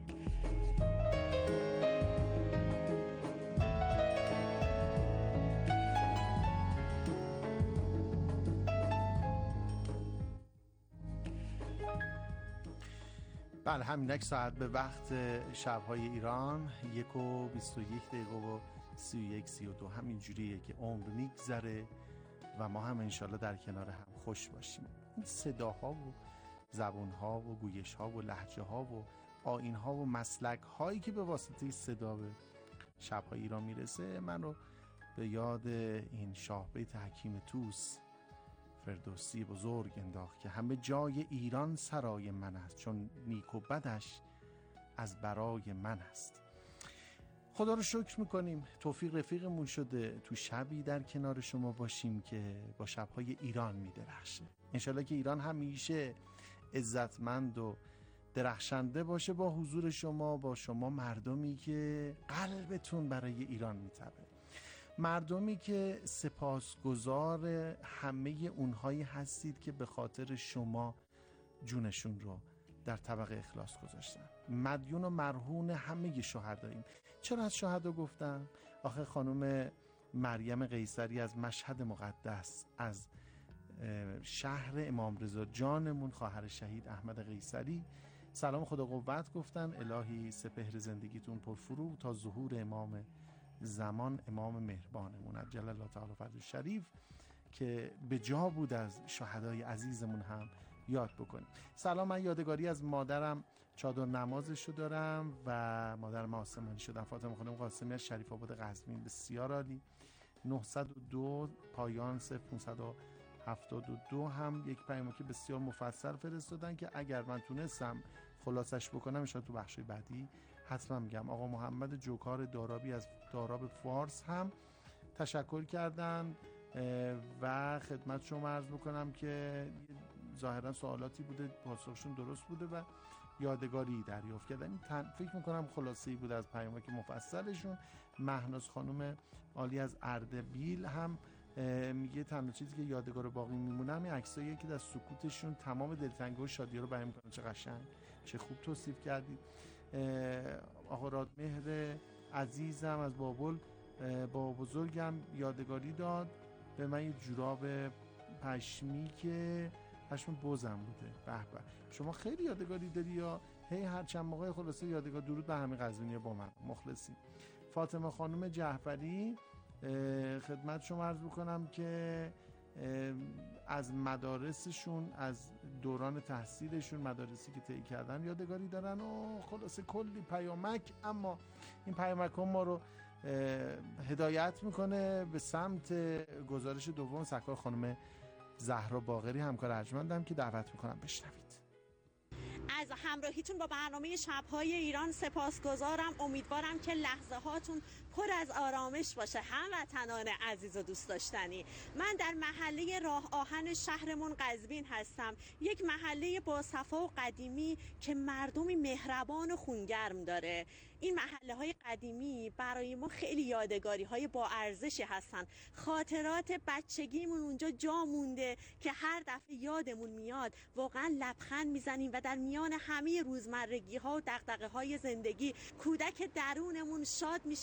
بله، همینک ساعت به وقت شب‌های ایران یک و بیست و یک دقیقه و سی و یک سی و دو همین جوریه که عمر میگذره و ما هم انشالله در کنار هم خوش باشیم. این صداها و زبانها و گویشها و لهجه‌ها و آیین‌ها و مسلک‌هایی که به واسطه صدا به شب‌های ایران میرسه من رو به یاد این شاه بیت حکیم توس فردوسی بزرگ انداخت که همه جای ایران سرای من است، چون نیک و بدش از برای من است. خدا رو شکر میکنیم توفیق رفیقمون شده تو شبی در کنار شما باشیم که با شبهای ایران میدرخشه. انشالله که ایران همیشه عزتمند و درخشنده باشه با حضور شما، با شما مردمی که قلبتون برای ایران میتبه، مردمی که سپاسگزار همه اونهایی هستید که به خاطر شما جونشون رو در طبق اخلاص گذاشتن. مدیون و مرهون همه شهداییم. چرا از شهدا گفتم؟ آخه خانم مریم قیصری از مشهد مقدس، از شهر امام رضا جانمون، خواهر شهید احمد قیصری، سلام خدا قوت گفتن. الهی سپهر زندگیتون پرفروغ تا ظهور امام زمان، امام مهربانمون عجل الله تعالی فرجه شریف، که به جا بود از شهدای عزیزمون هم یاد بکنیم. سلام، من یادگاری از مادرم چادر نمازشو دارم و مادرم آسمانی شدن، فاطمه خانم قاسمی از شریف آباد قزوین. بسیار عالی. نهصد و دو پایان صفر پانصد و هفتاد و دو هم یک پیامو که بسیار مفصل فرستادن که اگر من تونستم خلاصش بکنم ان تو بخش بعدی حتما میگم. آقا محمد جوکار دارابی از داراب فارس هم تشکر کردن و خدمت شما عرض بکنم که ظاهرا سوالاتی بوده پاسخشون درست بوده و یادگاری دریافت کردن. تن... فکر میکنم خلاصه‌ای بود از پیامایی که مفصلشون. مهناز خانم عالی از اردبیل هم میگه تنها چیزی که یادگار باقی میمونه همین عکساییه که در سکوتشون تمام دلتنگی و شادی رو بیان میکنن. چه قشنگ، چه خوب توصیف کردید. آقا رادمهر عزیزم از بابل با بزرگم یادگاری داد به من یه جوراب پشمی که پشم بزم بوده. به به، شما خیلی یادگاری داری یا هی هر چند موقع خلاصه یادگار. درود به همه قزوینی با من مخلصی. فاطمه خانم جعفری خدمت شما عرض بکنم که از مدارسشون، از دوران تحصیلشون، مدارسی که طی کردن یادگاری دارن و خلاصه کلی پیامک. اما این پیامک ها ما رو هدایت میکنه به سمت گزارش دوم سرکار خانم زهرا باقری، همکار ارجمندم، که دعوت میکنم بشنوید. از همراهیتون با برنامه شب‌های ایران سپاسگزارم. امیدوارم که لحظه هاتون پر از آرامش باشه. هموطنان عزیز و دوست داشتنی، من در محله راه آهن شهرمون قزوین هستم. یک محله با صفا و قدیمی که مردمی مهربان و خونگرم داره. این محله های قدیمی برای ما خیلی یادگاری های با ارزشی هستن. خاطرات بچگیمون اونجا جا مونده که هر دفعه یادمون میاد واقعا لبخند میزنیم و در میان همه روزمرگی ها و دغدغه های زندگی کودک درونمون شاد میشه و با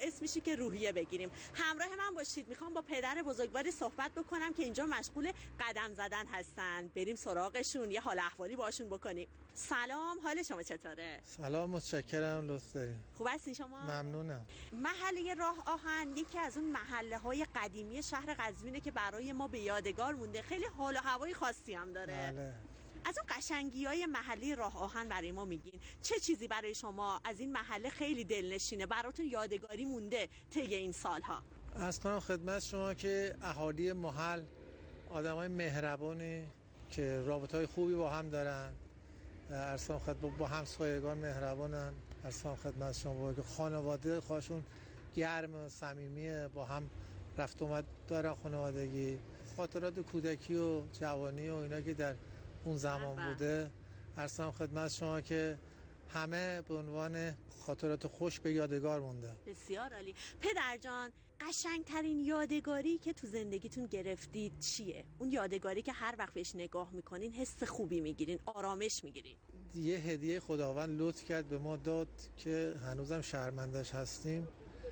باعث میشه که روحیه بگیریم. همراه من باشید، میخوام با پدر بزرگواری صحبت بکنم که اینجا مشغول قدم زدن هستن. بریم سراغشون، یه حال احوالی باشون بکنیم. سلام، حال شما چطوره؟ سلام، متشکرم، لطف داریم. خوب هستین شما؟ ممنونم. محله راه آهن یکی از اون محله های قدیمی شهر قزوینه که برای ما به یادگار مونده. خیلی حال و هوای خاصی هم داره. بله. از اون قشنگی های محله راه آهن برای ما میگین. چه چیزی برای شما از این محله خیلی دلنشینه، براتون یادگاری مونده طی این سالها؟ از کنم خدمت شما که اهالی محل آدمای مهربانی که رابطه‌های خوبی با هم دارن، ارسام خدمت با همسایگان مهربانن، ارسام خدمت شما که خانواده خودشون گرم و صمیمیه، با هم رفت اومد دارن خانوادگی. خاطرات کودکی و جوانی و اینا که در اون زمان بوده، ارسام خدمت شما که همه به عنوان خاطرات خوش به یادگار مونده. بسیار عالی. پدر جان، قشنگترین یادگاری که تو زندگیتون گرفتید چیه؟ اون یادگاری که هر وقت بهش نگاه میکنین حس خوبی میگیرین، آرامش میگیرین. یه هدیه خداوند لطف کرد به ما داد که هنوزم شرمندش هستیم.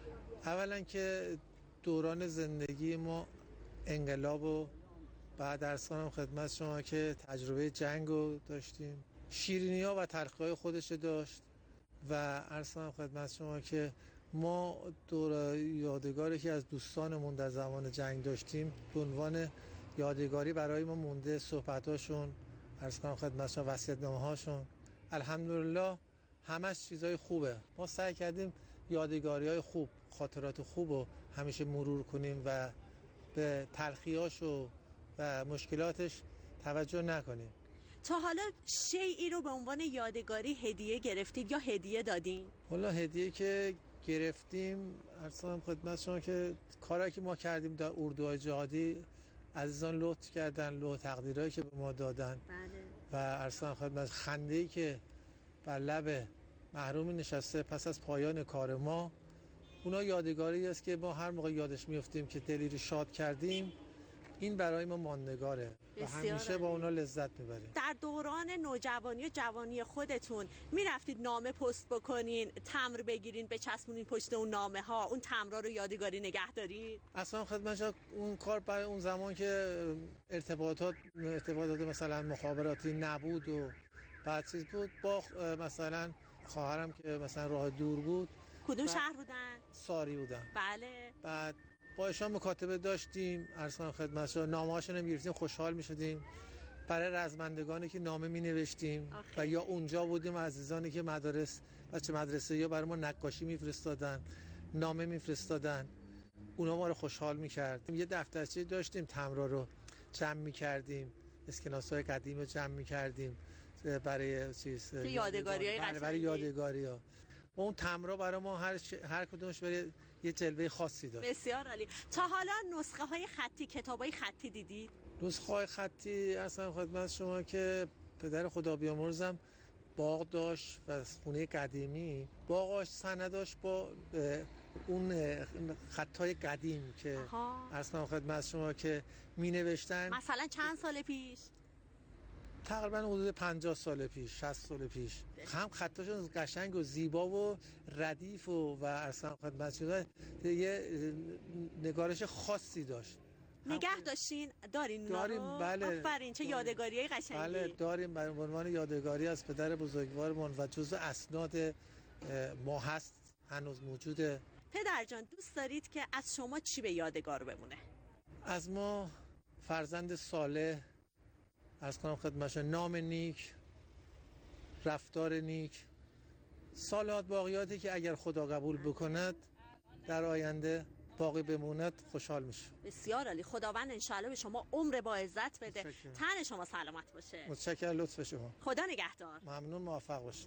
اولا که دوران زندگی ما انقلاب و بعد ارسانم خدمت شما که تجربه جنگ رو داشتیم، شیرینی ها و تلخی های خودش داشت و ارسانم خدمت شما که ما دور یادگاری که از دوستانمون در زمان جنگ داشتیم به عنوان یادگاری برای ما مونده. صحبتاشون، ارسانم خدمت شما وصیت‌نامه هاشون، الحمدلله همش چیزای خوبه. ما سعی کردیم یادگاری های خوب، خاطرات خوب رو همیشه مرور کنیم و به تلخیاش و و مشکلاتش توجه نکنیم. تا حالا شیئی رو به عنوان یادگاری هدیه گرفتید یا هدیه دادین؟ والا هدیه که گرفتیم ارسانم خدمت شما که کارهایی که ما کردیم در اردوهای جهادی عزیزان لطف کردن، لطف تقدیرهایی که به ما دادن. بله. و ارسانم خدمت خنده‌ای که بر لب محرومی نشسته پس از پایان کار ما، اونا یادگاری است که ما هر موقع یادش میافتیم که دلی رو شاد کردیم، این برای ما ماندگاره و همیشه با اونا لذت میبریم. در دوران نوجوانی و جوانی خودتون میرفتید نامه پست بکنین، تمبر بگیرین، بچسبونین پشت اون نامه ها، اون تمبرا رو یادگاری نگه دارید؟ اصلا خدمتش اون کار برای اون زمان که ارتباطات ارتباطات مثلا مخابراتی نبود و بعد چیز بود، با مثلا خواهرم که مثلا راه دور بود. کدوم شهر بودن؟ ساری بودن. بله. بعد با ایشان مکاتبه داشتیم، ارسان خدمتشون نامه هاشون رو می‌گرفتیم، خوشحال می‌شدیم. برای رزمندگانی که نامه می‌نوشتیم و یا اونجا بودیم عزیزانی که مدارس بچه مدرسه یا برای ما نقاشی می‌فرستادن، نامه می‌فرستادن، اونا ما رو خوشحال می‌کرد. یه دفترچه داشتیم، تمرا رو جمع می‌کردیم، اسکناس‌های قدیم رو جمع می‌کردیم برای چیز یادگاری‌های قشنگ، برای یادگاری‌ها. اون تمرا برای ما هر ش... هر کدومش برای یه جلوه خاصی داشت. بسیار عالی. تا حالا نسخه های خطی، کتابای خطی دیدید؟ نسخه های خطی اصلا خدمت شما که پدر خدا بیامرزم باغ داشت و خونه قدیمی، باغاش سنداش با اون خطای قدیم که اصلا خدمت شما که می نوشتن. مثلا چند سال پیش؟ تقریبا حدود پنجاه سال پیش، شصت سال پیش. هم خطاشون قشنگ و زیبا و ردیف و و اصلا خدمت شما یه نگارش خاصی داشت. نگه داشتین؟ دارین اونا رو؟ داریم، بله. آفرین، چه یادگاریای قشنگی. بله داریم، به عنوان یادگاری از پدر بزرگوارمون و جزء اسناد ما هست، هنوز موجوده. پدر جان، دوست دارید که از شما چی به یادگار بمونه؟ از ما فرزند صالح، از کنم خدمتشون نام نیک، رفتار نیک، صالحات باقیاتی که اگر خدا قبول بکند در آینده باقی بموند خوشحال میشه. بسیار عالی. خداوند انشالله به شما عمر با عزت بده، تن شما سلامت باشه. متشکرم، لطف شما. خدا نگهدار. ممنون، موفق باشید.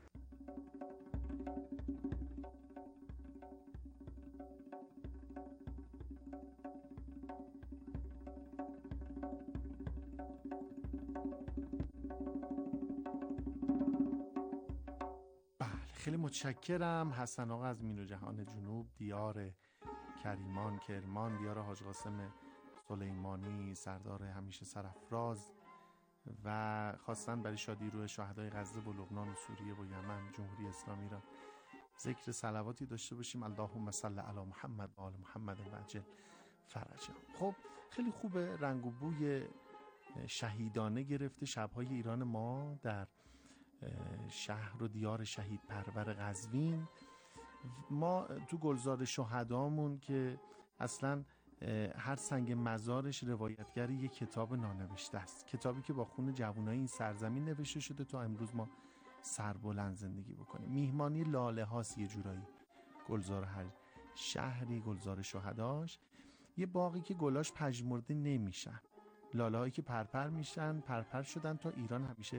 خیلی متشکرم. حسن آقا از مینو جهان جنوب، دیار کریمان، کرمان، دیار حاج قاسم سلیمانی، سردار همیشه سرافراز و خواستن برای شادی روح شهدای غزه و لبنان و سوریه و یمن، جمهوری اسلامی را ذکر صلواتی داشته باشیم. اللهم صل علی محمد و آل محمد و عجل فرجهم. خب خیلی خوبه، رنگ و بوی شهیدانه گرفته شب‌های ایران ما در شهر و دیار شهید پرور قزوین. ما تو گلزار شهدامون که اصلا هر سنگ مزارش روایتگر یک کتاب نانوشته است، کتابی که با خون جوانای این سرزمین نوشته شده تا امروز ما سربلند زندگی بکنیم. میهمانی لاله هاست یه جورایی گلزار هر شهری، گلزار شهداش یه باقی که گلاش پژمرده نمیشن، لاله هایی که پرپر میشن، پرپر شدن تا ایران همیشه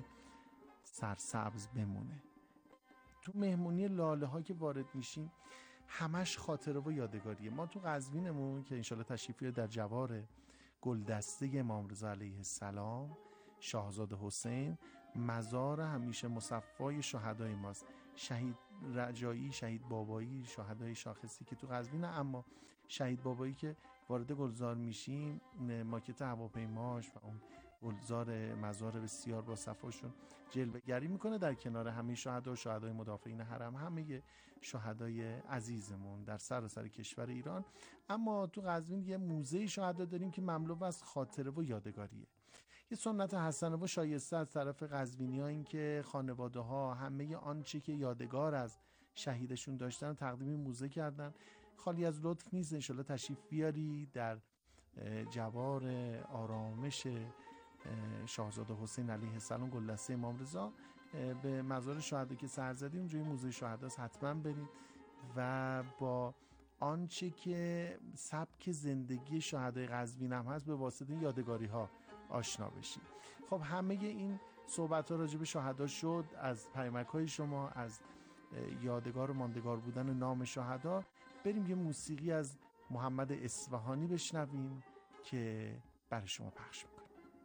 سرسبز بمونه. تو مهمونی لاله ها که وارد میشیم همش خاطره و یادگاریه. ما تو قزوینمون که انشالله تشریفی در جوار گلدسته امام رضا علیه السلام شاهزاده حسین، مزار همیشه مصفای شهدای ماست، شهید رجایی، شهید بابایی، شهدای شاخصی که تو قزوینه. اما شهید بابایی که وارد گلزار میشیم، ماکت هواپیماش و اون گلزار مزار بسیار با صفاشون جلوه گری میکنه در کنار همه شهدا و شهدای مدافعین حرم، همه شهدای عزیزمون در سراسر کشور ایران. اما تو قزوین یه موزه شهدا داریم که مملو از خاطره و یادگاریه. یه سنت حسنه و شایسته از طرف قزوینی‌ها این که خانواده ها همه آنچه که یادگار از شهیدشون داشتن تقدیم موزه کردن. خالی از لطف نیست، انشالله تشریف بیاری در جوار آرامش شاهزاده حسین علیه السلام گلدسته امام رضا به مزار شهدا که سر زدیم، اونجا موزه شهداست، حتما برید و با آنچه که سبک زندگی شهدای قزوین هم هست به واسطه یادگاری ها آشنا بشید. خب همه این صحبت ها راجع به شهدا شد، از پیامک های شما، از یادگار و ماندگار بودن نام شهدا. بریم یه موسیقی از محمد اصفهانی بشنویم که برای شما پخش میکنم.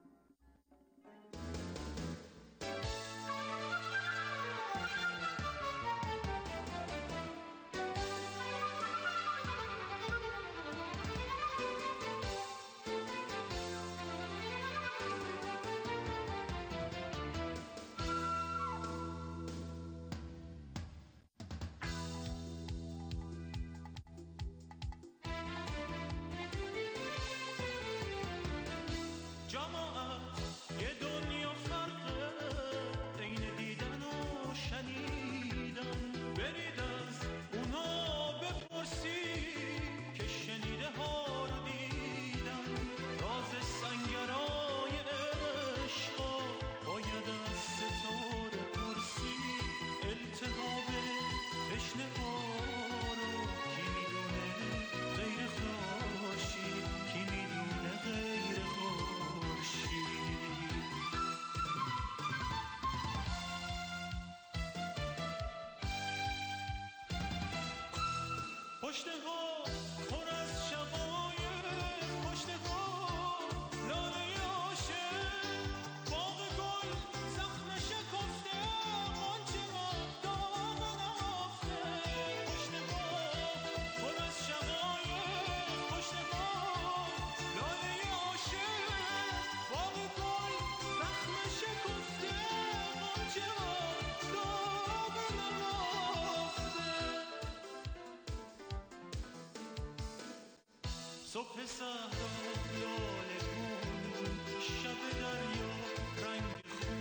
صبح صحرا لاله گون، شب دریا رنگ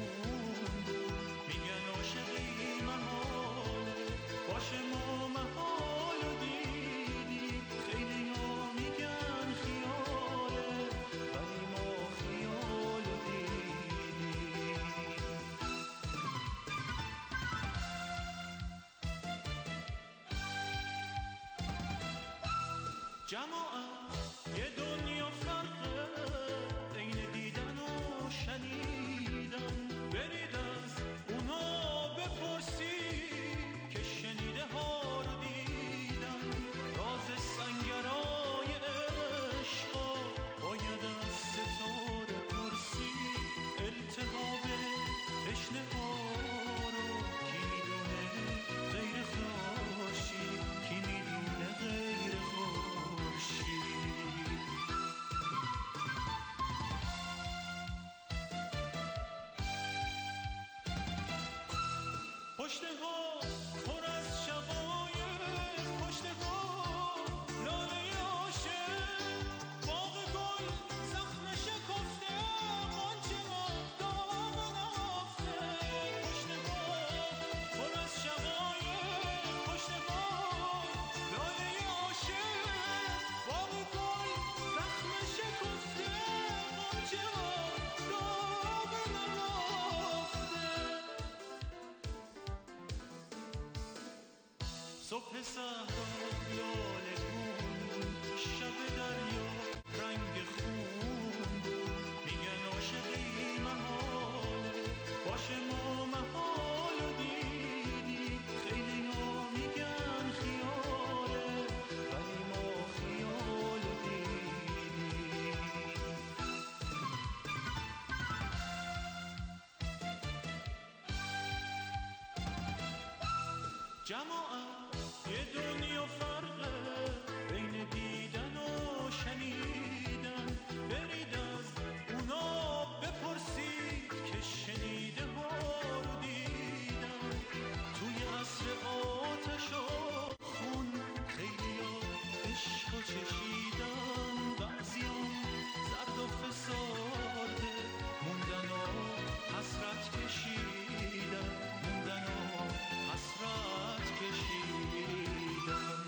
خون، میگن عاشقی محاله، باشه ما محال دیدیم، خیلی ها میگن خیاله، ولی ما خیال دیدیم. جماعت یه دنیا فرقه بین دیدن و شنیدن، برید از اونا بپرسی که شنیده ها رو دیدن، راز سنگرای عشقا باید از ستاره پرسی، التهاب تشنه ها رو کی میدونه غیر خورشید، کی میدونه غیر خورشید. صحرا لاله گون، شب دریا رنگ خون بود. میگن عاشقی محال باشه، ما محال و دیدی. خیلی ها میگن خیاله، ولی ما خیال و دیدی. جماعت یه دنیا فرقه بین دیدن و شنیدن. برید از اونا بپرسید که شنیده ها رو دیدن. توی عصر آتش و خون خیلی ها عشق و چشیدن. بعضیان زرد و فساده موندن و حسرت کشیدن. موندن و حسرت کشیدن.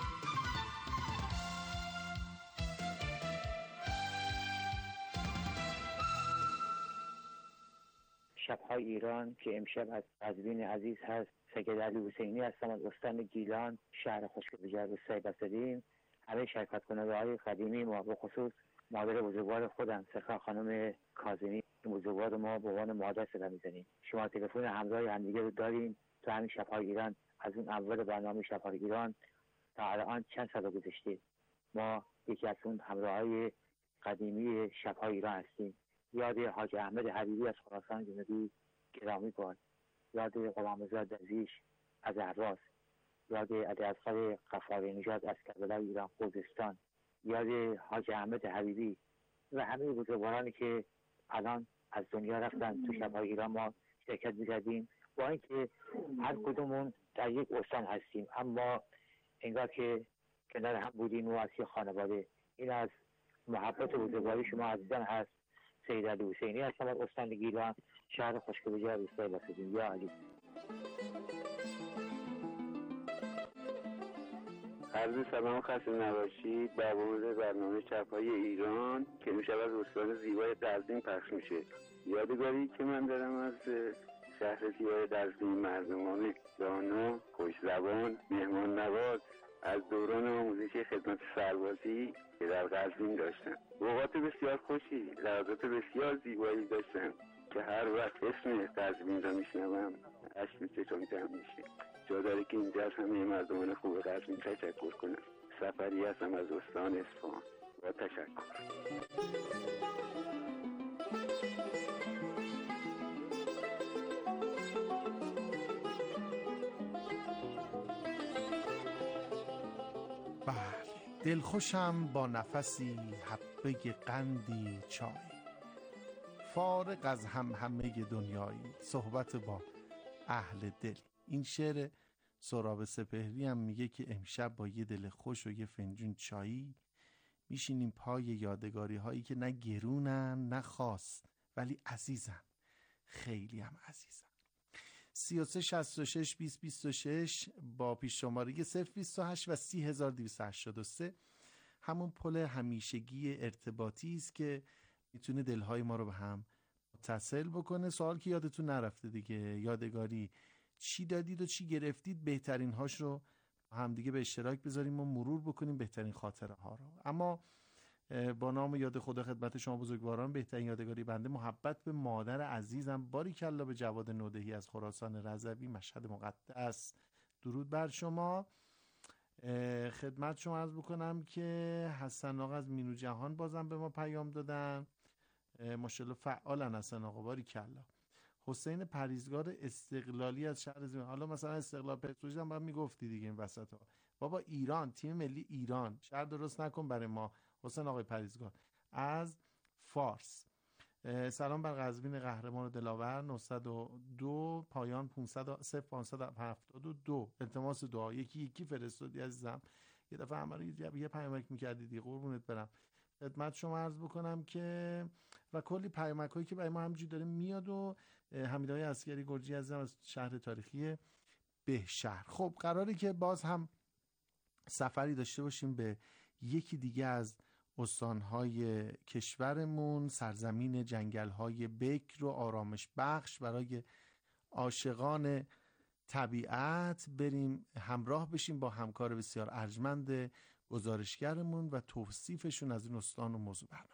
شب‌های ایران که امشب از قزوین عزیز هست. سید علی حسینی هستم از استان گیلان، شهر خشک‌بجر روستای بسطین. همه شرکت کننده‌های قدیمی ما، به خصوص مادر بزرگوار خودم سخا خانم کاظمی، بزرگوار ما به عنوان مادر صدا می‌زنیم. شما تلفن همراه همدیگه رو داریم تو همین شب‌های ایران. از اون اول برنامه شب‌های ایران تا الان چند سال گذشته ما یکی از اون همراه‌های قدیمی شب‌های ایران هستیم. یاد حاج احمد حبیبی از خراسان جنوبی گرامی باد، یاد غلامرضا درویش از اهواز، یاد علیاصغر غفاری نژاد از کربلای ایران خوزستان، یاد حاج احمد حبیبی و همه بزرگوارانی که الان از دنیا رفتن. تو شب‌های ایران ما شرکت می‌کردیم، با اینکه هر کدومون در یک استان هستیم، اما انگار که کنار هم بودیم و از یک خانواده. این از محبت و بزرگواری شما عزیزان هست. سید علی حسینی هستم از استان گیلان، شهر خشک‌بجر روستای بسطین. یا علی. عرض سلام خسته نباشید. در مورد برنامه شب‌های ایران که میشه از استان زیبای قزوین پخش میشه، یادگاری که من دارم از شهر زیبای قزوین، مردمان دانا، خوش‌زبان، مهمان نواز از دوران آموزش خدمت سربازی که در قزوین داشتن. اوقات بسیار خوشی، لحظات بسیار زیبایی داشتن که هر وقت اسم قزوین را میشنوم اشک به چشم جمع میشه. جا داره که اینجا از همه مردمان خوب قزوین تشکر کنم. سفری هستم از استان اصفهان. با تشکر. دلخوشم با نفسی حبه قندی چای، فارغ از هم همه دنیایی صحبت با اهل دل. این شعر سهراب سپهری هم میگه که امشب با یه دل خوش و یه فنجون چایی میشینیم پای یادگاری هایی که نه گرونن نه خاص، ولی عزیزن، خیلی هم عزیزن. سی و سه شصت و شش بیست بیست و شش با پیش شماره صفر بیست و هشت و سی هزار و دویست و هشتاد و سه همون پل همیشگی ارتباطی است که میتونه دلهای ما رو به هم متصل بکنه. سوال که یادتون نرفته دیگه، یادگاری چی دادید و چی گرفتید، بهترین هاش رو هم دیگه به اشتراک بذاریم و مرور بکنیم بهترین خاطره ها رو. اما با نام یاد خدا خدمت شما بزرگواران، بهترین یادگاری بنده محبت به مادر عزیزم، باریکلا به جواد نودهی از خراسان رضوی، مشهد مقدس. درود بر شما. خدمت شما عرض بکنم که حسن آقا از مینو جهان بازم به ما پیام دادن. ماشاءالله فعالن حسن آقا، باریکلا. حسین پریزگار استقلالی از شهر زمین. حالا مثلا استقلال پتروژ هم باید میگفتی دیگه این وسط ها. بابا ایران، تیم ملی ایران، شهر درست نکن برای ما. حسین آقای پریزگار از فارس. سلام بر قزوین قهرمان و دلاور. نهصد و دو پایان پانصد و هفتاد و دو. التماس دعا یکی یکی فرستادی عزیزم. یه دفعه همه رو یه پیامک میکردیدی، قربونت برم. خدمت شما عرض بکنم که و کلی پیامک هایی که برای ما همینجوری داره میاد. و حمیدهای عسکری گرجی عزیزم از شهر تاریخی بهشهر. خب قراره که باز هم سفری داشته باشیم به یکی دیگه از استانهای کشورمون، سرزمین جنگل‌های بکر و آرامش بخش برای عاشقان طبیعت بریم همراه بشیم با همکار بسیار ارجمند گزارشگرمون و توصیفشون از این استان و موضوع برنامه.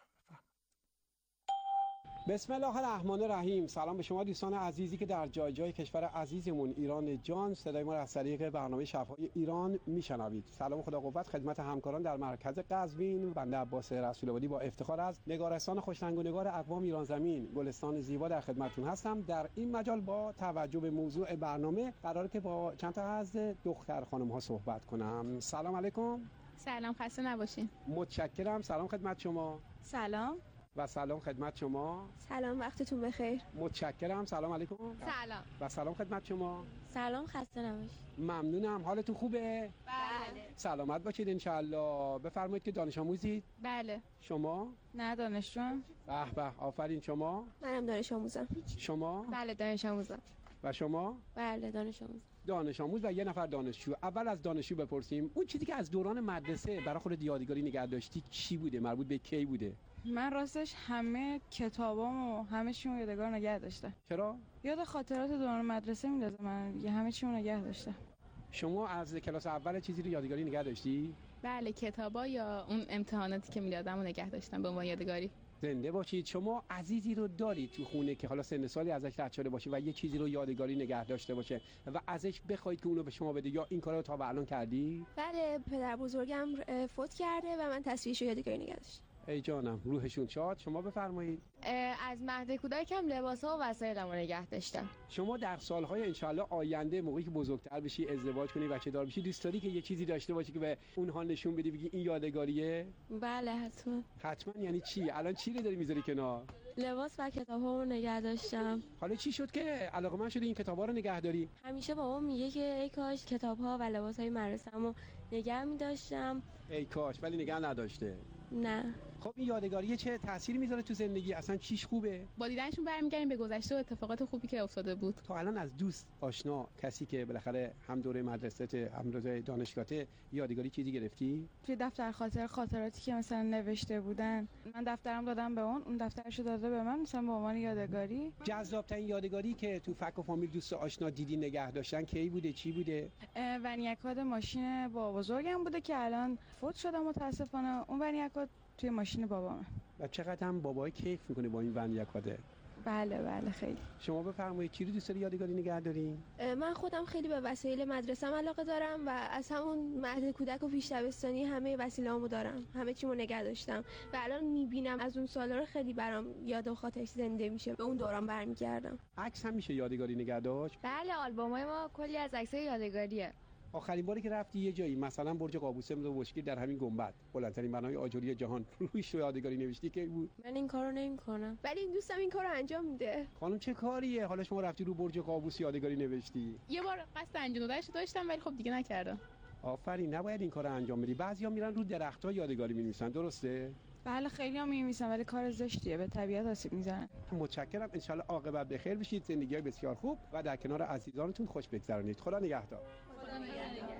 بسم الله الرحمن الرحیم. سلام به شما دوستان عزیزی که در جای جای کشور عزیزمون ایران جان صدای ما را از طریق برنامه شب‌های ایران میشنوید. سلام خدا قوت خدمت همکاران در مرکز قزوین. بنده عباس رسول آبادی با افتخار از نگارستان خوشرنگ و نگار اقوام ایران زمین گلستان زیبا در خدمتتون هستم. در این مجال با توجه به موضوع برنامه قراره که با چند تا از دختر خانم ها صحبت کنم. سلام علیکم. سلام، خسته نباشین. متشکرم. سلام خدمت شما. سلام و سلام خدمت شما. سلام، وقتتون بخیر. متشکرم. سلام علیکم. سلام و سلام خدمت شما. سلام، خسته نباشید. ممنونم. حالتون خوبه؟ بله. سلامت باشید انشالله. بفرمایید که دانش آموزید؟ بله. شما؟ نه، دانشجوام. به به، آفرین. شما؟ منم دانش آموزم. شما؟ بله، دانش آموزم. و شما؟ بله، دانش آموز. دانش آموز و یه نفر دانشجو. اول از دانشجو بپرسیم، اون چیزی که از دوران مدرسه برای خودت یادگاری نگه داشتی چی بوده؟ مربوط به کی بوده؟ من راستش همه کتابامو همه چیمو یادگار نگه داشتم. چرا؟ یاد خاطرات دوران مدرسه میندازه من دیگه، همه چیمو نگه داشتم. شما از کلاس اول چیزی رو یادگاری نگه داشتی؟ بله، کتابا یا اون امتحاناتی که میدادم رو نگه داشتم به عنوان یادگاری. زنده باشید. شما عزیزی رو دارید تو خونه که حالا سن سالی ازش رد شده باشه و یه چیزی رو یادگاری نگه داشته باشه و ازش بخواید که اونو به شما بده، یا این کارو تا به الان کردی؟ بله، پدر بزرگم فوت کرده و من تصویرش رو یادگاری نگه داشتم. ای جانم، روحشون شاد. شما بفرمایید. از مهد کودکم لباسا و وسایلمو نگه داشتم. شما در سالهای انشالله آینده موقعی که بزرگتر بشی، ازدواج کنی، بچه دار بشی، دوست داری که یه چیزی داشته باشی که به اونها نشون بدی بگی این یادگاریه؟ بله، حتما. حتما یعنی چی؟ الان چی رو داری میذاری کنار؟ لباس و کتابامو نگه داشتم. حالا چی شد که علاقه‌مند شدی این کتابا رو نگه داری؟ همیشه بابا میگه که ای کاش کتاب‌ها و لباس‌های مدرسه‌مو نگه می‌داشتم. ای کاش، ولی نگه نداشته. نه. خب این یادگاریه چه تأثیری میذاره تو زندگی؟ اصلا چیش خوبه؟ با دیدنشون برمیگردیم به گذشته و اتفاقات خوبی که افتاده بود. تو الان از دوست، آشنا، کسی که بالاخره هم دوره مدرسه هم دوره دانشگاهه یادگاری چیزی گرفتی؟ توی دفتر خاطر خاطراتی که مثلا نوشته بودن، من دفترم دادم به اون، اون دفترشو داده به من مثلا به عنوان یادگاری. جذاب‌ترین یادگاری که تو فک و فامیل دوست آشنا دیدی نگه داشتن کی بوده؟ چی بوده؟ ونیکاد ماشین با بزرگم بوده که الان فوت شده متاسفانه. اون ونیکاد توی ماشین بابامه. و چقدر هم بابای کیف میکنه با این ونیکاده. بله بله خیلی. شما بفرمایید چی رو دوست داری یادگاری نگه داری؟ من خودم خیلی به وسایل مدرسه‌م علاقه دارم و از همون مهد کودک و پیش دبستانی همه وسایلامو دارم، همه چیمو نگه داشتم و الان میبینم از اون سالا رو خیلی برام یاد و خاطرش زنده میشه، به اون دوران برمیگردم. عکس هم میشه یادگاری نگه داشت؟ بله، آلبومای ما کلی از عکسای یادگاریه. آخرین باری که رفتی یه جایی، مثلا برج قابوس امروز بشکیر در همین گنبد، بلندترین بنای آجری جهان، رویش رو یادگاری نوشتی که بود؟ من این کارو نمی‌کنم، ولی این دوستم این کارو انجام میده. خانم چه کاریه؟ حالا شما رفتی رو برج قابوس یادگاری نوشتی؟ یه بار قصد انجام دادنش داشتم ولی خب دیگه نکردم. آفرین، نباید این کارو انجام بدی. بعضیا میرن رو درخت‌ها یادگاری می‌نویسن، درسته؟ بله خیلی هم می‌نویسن ولی کار زشتیه، به طبیعت آسیب میزنن. متشکرم. ان شاءالله عاقبت بخیر بشید، زندگی بسیار خوب و در کنار عزیزانتون خوش بگذرونید. خدا نگهدار. خدا نگهدار.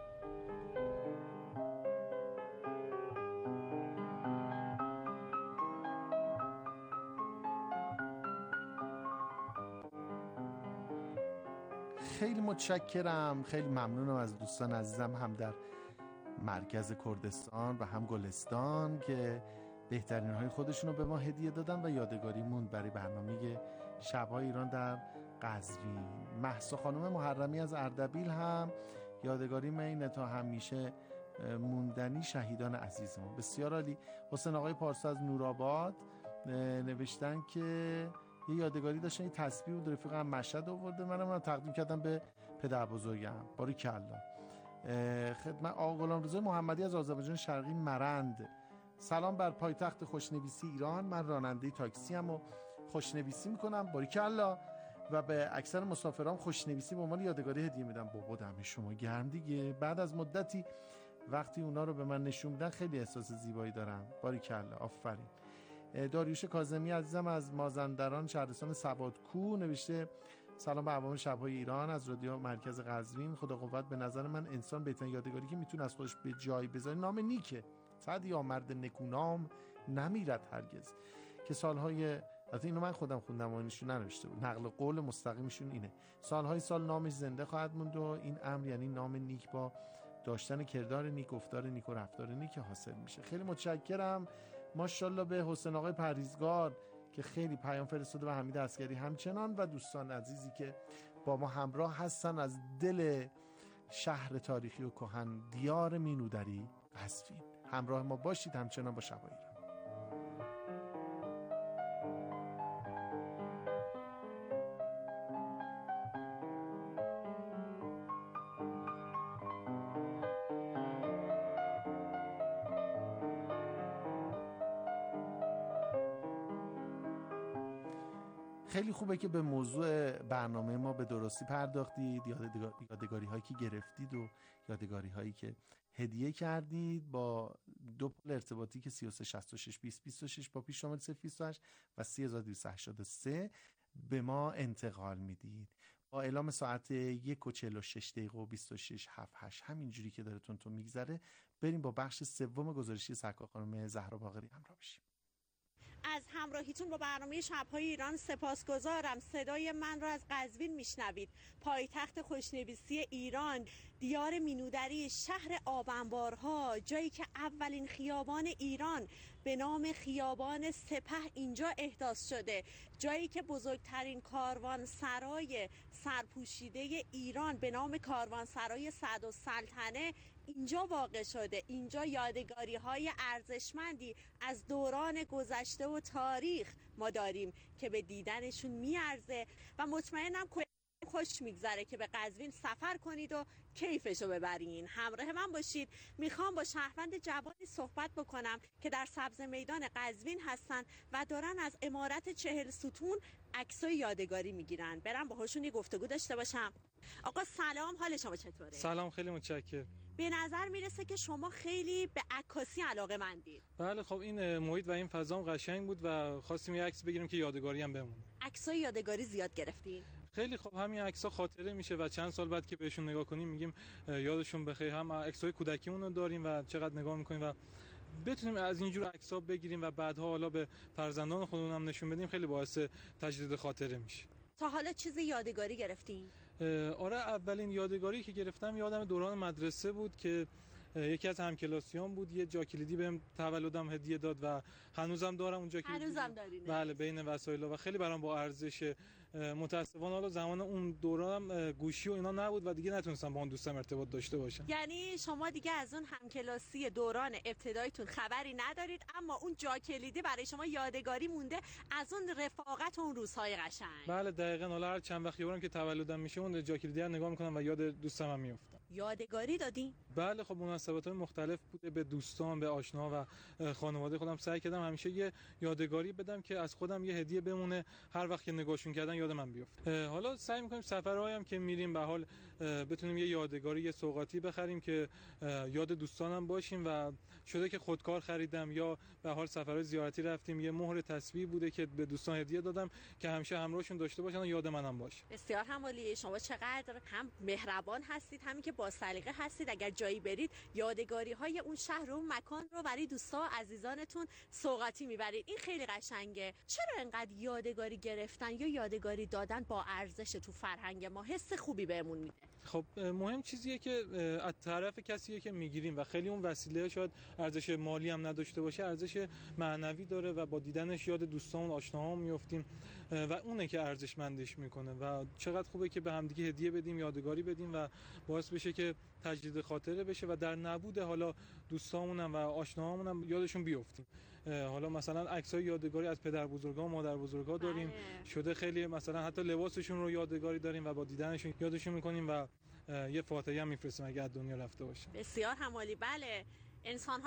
خیلی متشکرم، خیلی ممنونم از دوستان عزیزم هم در مرکز کردستان و هم گلستان که بهترین های خودشون رو به ما هدیه دادن و یادگاری موند برای برنامه شب‌های ایران در قزوین. مهسا خانم محرمی از اردبیل هم یادگاری اینه تا همیشه موندنی شهیدان عزیزمون. بسیار عالی. حسین آقای پارسا از نورآباد نوشتن که یه یادگاری داشتن، یه تسبیح بود رفیقم مشهد آورده، منم من تقدیم کردم به پدر بزرگم. باریکلا. خدمت آقا غلامرضا محمدی از آذربایجان شرقی مرند. سلام بر پایتخت خوشنویسی ایران، من راننده تاکسی ام و خوشنویسی میکنم. باریکلا. و به اکثر مسافران خوشنویسی به عنوان یادگاری هدیه میدم. بابا دم شما گرم دیگه. بعد از مدتی وقتی اونا رو به من نشون میدن خیلی احساس زیبایی دارم. باریکلا، آفرین. داریوش کاظمی عزیزم از مازندران شهرستان سوادکو نوشته سلام به عوام شب‌های ایران از رادیو مرکز قزوین. خدا قوت، به نظر من انسان بهترین یادگاری که میتونه از خودش به جای بذاره نام نیکه. سعدی یا مرد نکونام نمیرد هرگز، که سالهای البته اینو من خودم خوندم و اینشون ننوشته بود، نقل قول مستقیمشون اینه. سالهای سال نامش زنده خواهد موند و این امر یعنی نام نیک با داشتن کردار نیک، گفتار نیک و رفتار نیک حاصل میشه. خیلی متشکرم. ماشاءالله به حسین آقای پرهیزگار که خیلی پیام فرستاده و حمید عسکری همچنان و دوستان عزیزی که با ما همراه هستن از دل شهر تاریخی و کهن دیار مینودری قزوین. همراه ما باشید همچنان با شبای ایران. خیلی خوبه که به موضوع برنامه ما به درستی پرداختید، یادگاری هایی که گرفتید و یادگاری هایی که هدیه کردید با دو پل ارتباطی که سی و سه شصت و شش بیست بیست و شش با پیش شامل صفر بیست و هشت و سه هزار و دویست و هشتاد و سه به ما انتقال میدید. با اعلام ساعت یک و چهل و شش دقیقه و بیست و شش هفت هشت همینجوری که داره تون تون میگذره بریم با بخش سوم گزارشی سرکار خانم زهرا باقری همراه بشیم. از همراهیتون با برنامه شب‌های ایران سپاسگزارم. صدای من را از قزوین میشنوید، پایتخت خوشنویسی ایران، دیار مینودری، شهر آبانبارها، جایی که اولین خیابان ایران به نام خیابان سپه اینجا احداث شده، جایی که بزرگترین کاروانسرای سرپوشیده ایران به نام کاروانسرای سعدالسلطنه اینجا واقع شده. اینجا یادگاری های ارزشمندی از دوران گذشته و تاریخ ما داریم که به دیدنشون میارزه و مطمئنم خوش میگذره که به قزوین سفر کنید و کیفشو ببرین. همراه من باشید. میخوام با شهروند جوانی صحبت بکنم که در سبز میدان قزوین هستن و دارن از عمارت چهل ستون عکسای یادگاری میگیرن. برم باهاشون یه گفتگو داشته باشم. آقا سلام، حال شما چطوره؟ سلام، خیلی متشکرم. به نظر میرسه که شما خیلی به عکاسی علاقه‌مندید. بله، خب این محیط و این فضا قشنگ بود و خواستیم یه عکس بگیریم که یادگاری هم بمونه. عکسای یادگاری زیاد گرفتین؟ خیلی خب، همین عکس‌ها خاطره میشه و چند سال بعد که بهشون نگاه کنیم میگیم یادشون بخیر. هم عکسای کودکیمون رو داریم و چقدر نگاه میکنیم و بتونیم از اینجور عکس‌ها بگیریم و بعدها حالا به فرزندان خودمون هم نشون بدیم، خیلی باعث تجدید خاطره میشه. تا حالا چیز یادگاری گرفتین؟ آره، اولین یادگاری که گرفتم یادم دوران مدرسه بود که یکی از همکلاسیان بود، یه جاکلیدی بهم تولدم هدیه داد و هنوزم دارم اون جاکلیدی. هنوزم دارین؟ بله، بین وسایل و خیلی برام با ارزشه. متاسفانه حالا زمان اون دورانم گوشی و اینا نبود و دیگه نتونستم با اون دوستم ارتباط داشته باشم. یعنی شما دیگه از اون همکلاسی دوران ابتداییتون خبری ندارید، اما اون جاکلیدی برای شما یادگاری مونده از اون رفاقت و اون روزهای قشنگ. بله دقیقاً. حالا هر چند وقت یه که تولدم میشه اون جاکلیدی رو نگاه میکنم و یاد دوستم هم میافتم. یادگاری دادین؟ بله، خب مناسبت‌های مختلف بوده، به دوستان، به آشنا و خانواده خودم سعی کردم همیشه یه یادگاری بدم که از خودم یه هدیه بمونه، هر وقت که نگاهشون کردن یاد من بیفته. حالا سعی می‌کنیم سفرهایی هم که میریم به حال بتونیم یه یادگاری، یه سوغاتی بخریم که یاد دوستانم باشیم و شده که خودکار خریدم یا به حال سفرهای زیارتی رفتیم یه مهر تصویر بوده که به دوستان هدیه دادم که همیشه همراهشون داشته باشن و یاد منم باشه. بسیار همالی. شما چقدر هم مهربان هستید، همین که با سلیقه هستید. اگر جایی برید یادگاری های اون شهر و اون مکان رو برای دوستا و عزیزانتون سوغاتی میبرید. این خیلی قشنگه. چرا انقدر یادگاری گرفتن یا یادگاری دادن با ارزش تو فرهنگ ما حس خوبی بهمون میده؟ خب مهم چیزیه که از طرف کسیه که میگیریم و خیلی اون وسیله شاید ارزش مالی هم نداشته باشه، ارزش معنوی داره و با دیدنش یاد دوستامون، آشناهامون میافتیم و اونه که ارزشمندش میکنه و چقدر خوبه که به همدیگه هدیه بدیم، یادگاری بدیم و باعث بشه که تجدید خاطره بشه و در نبود حالا دوستامون و آشناهامون هم یادشون بیافتیم. حالا مثلا عکسای یادگاری از پدر بزرگا و مادر بزرگا داریم. بله. شده خیلی مثلا حتی لباسشون رو یادگاری داریم و با دیدنشون یادشون میکنیم و یه فاتحه هم میفرستیم اگه از دنیا رفته باشه. بسیار همالی. بله، انسان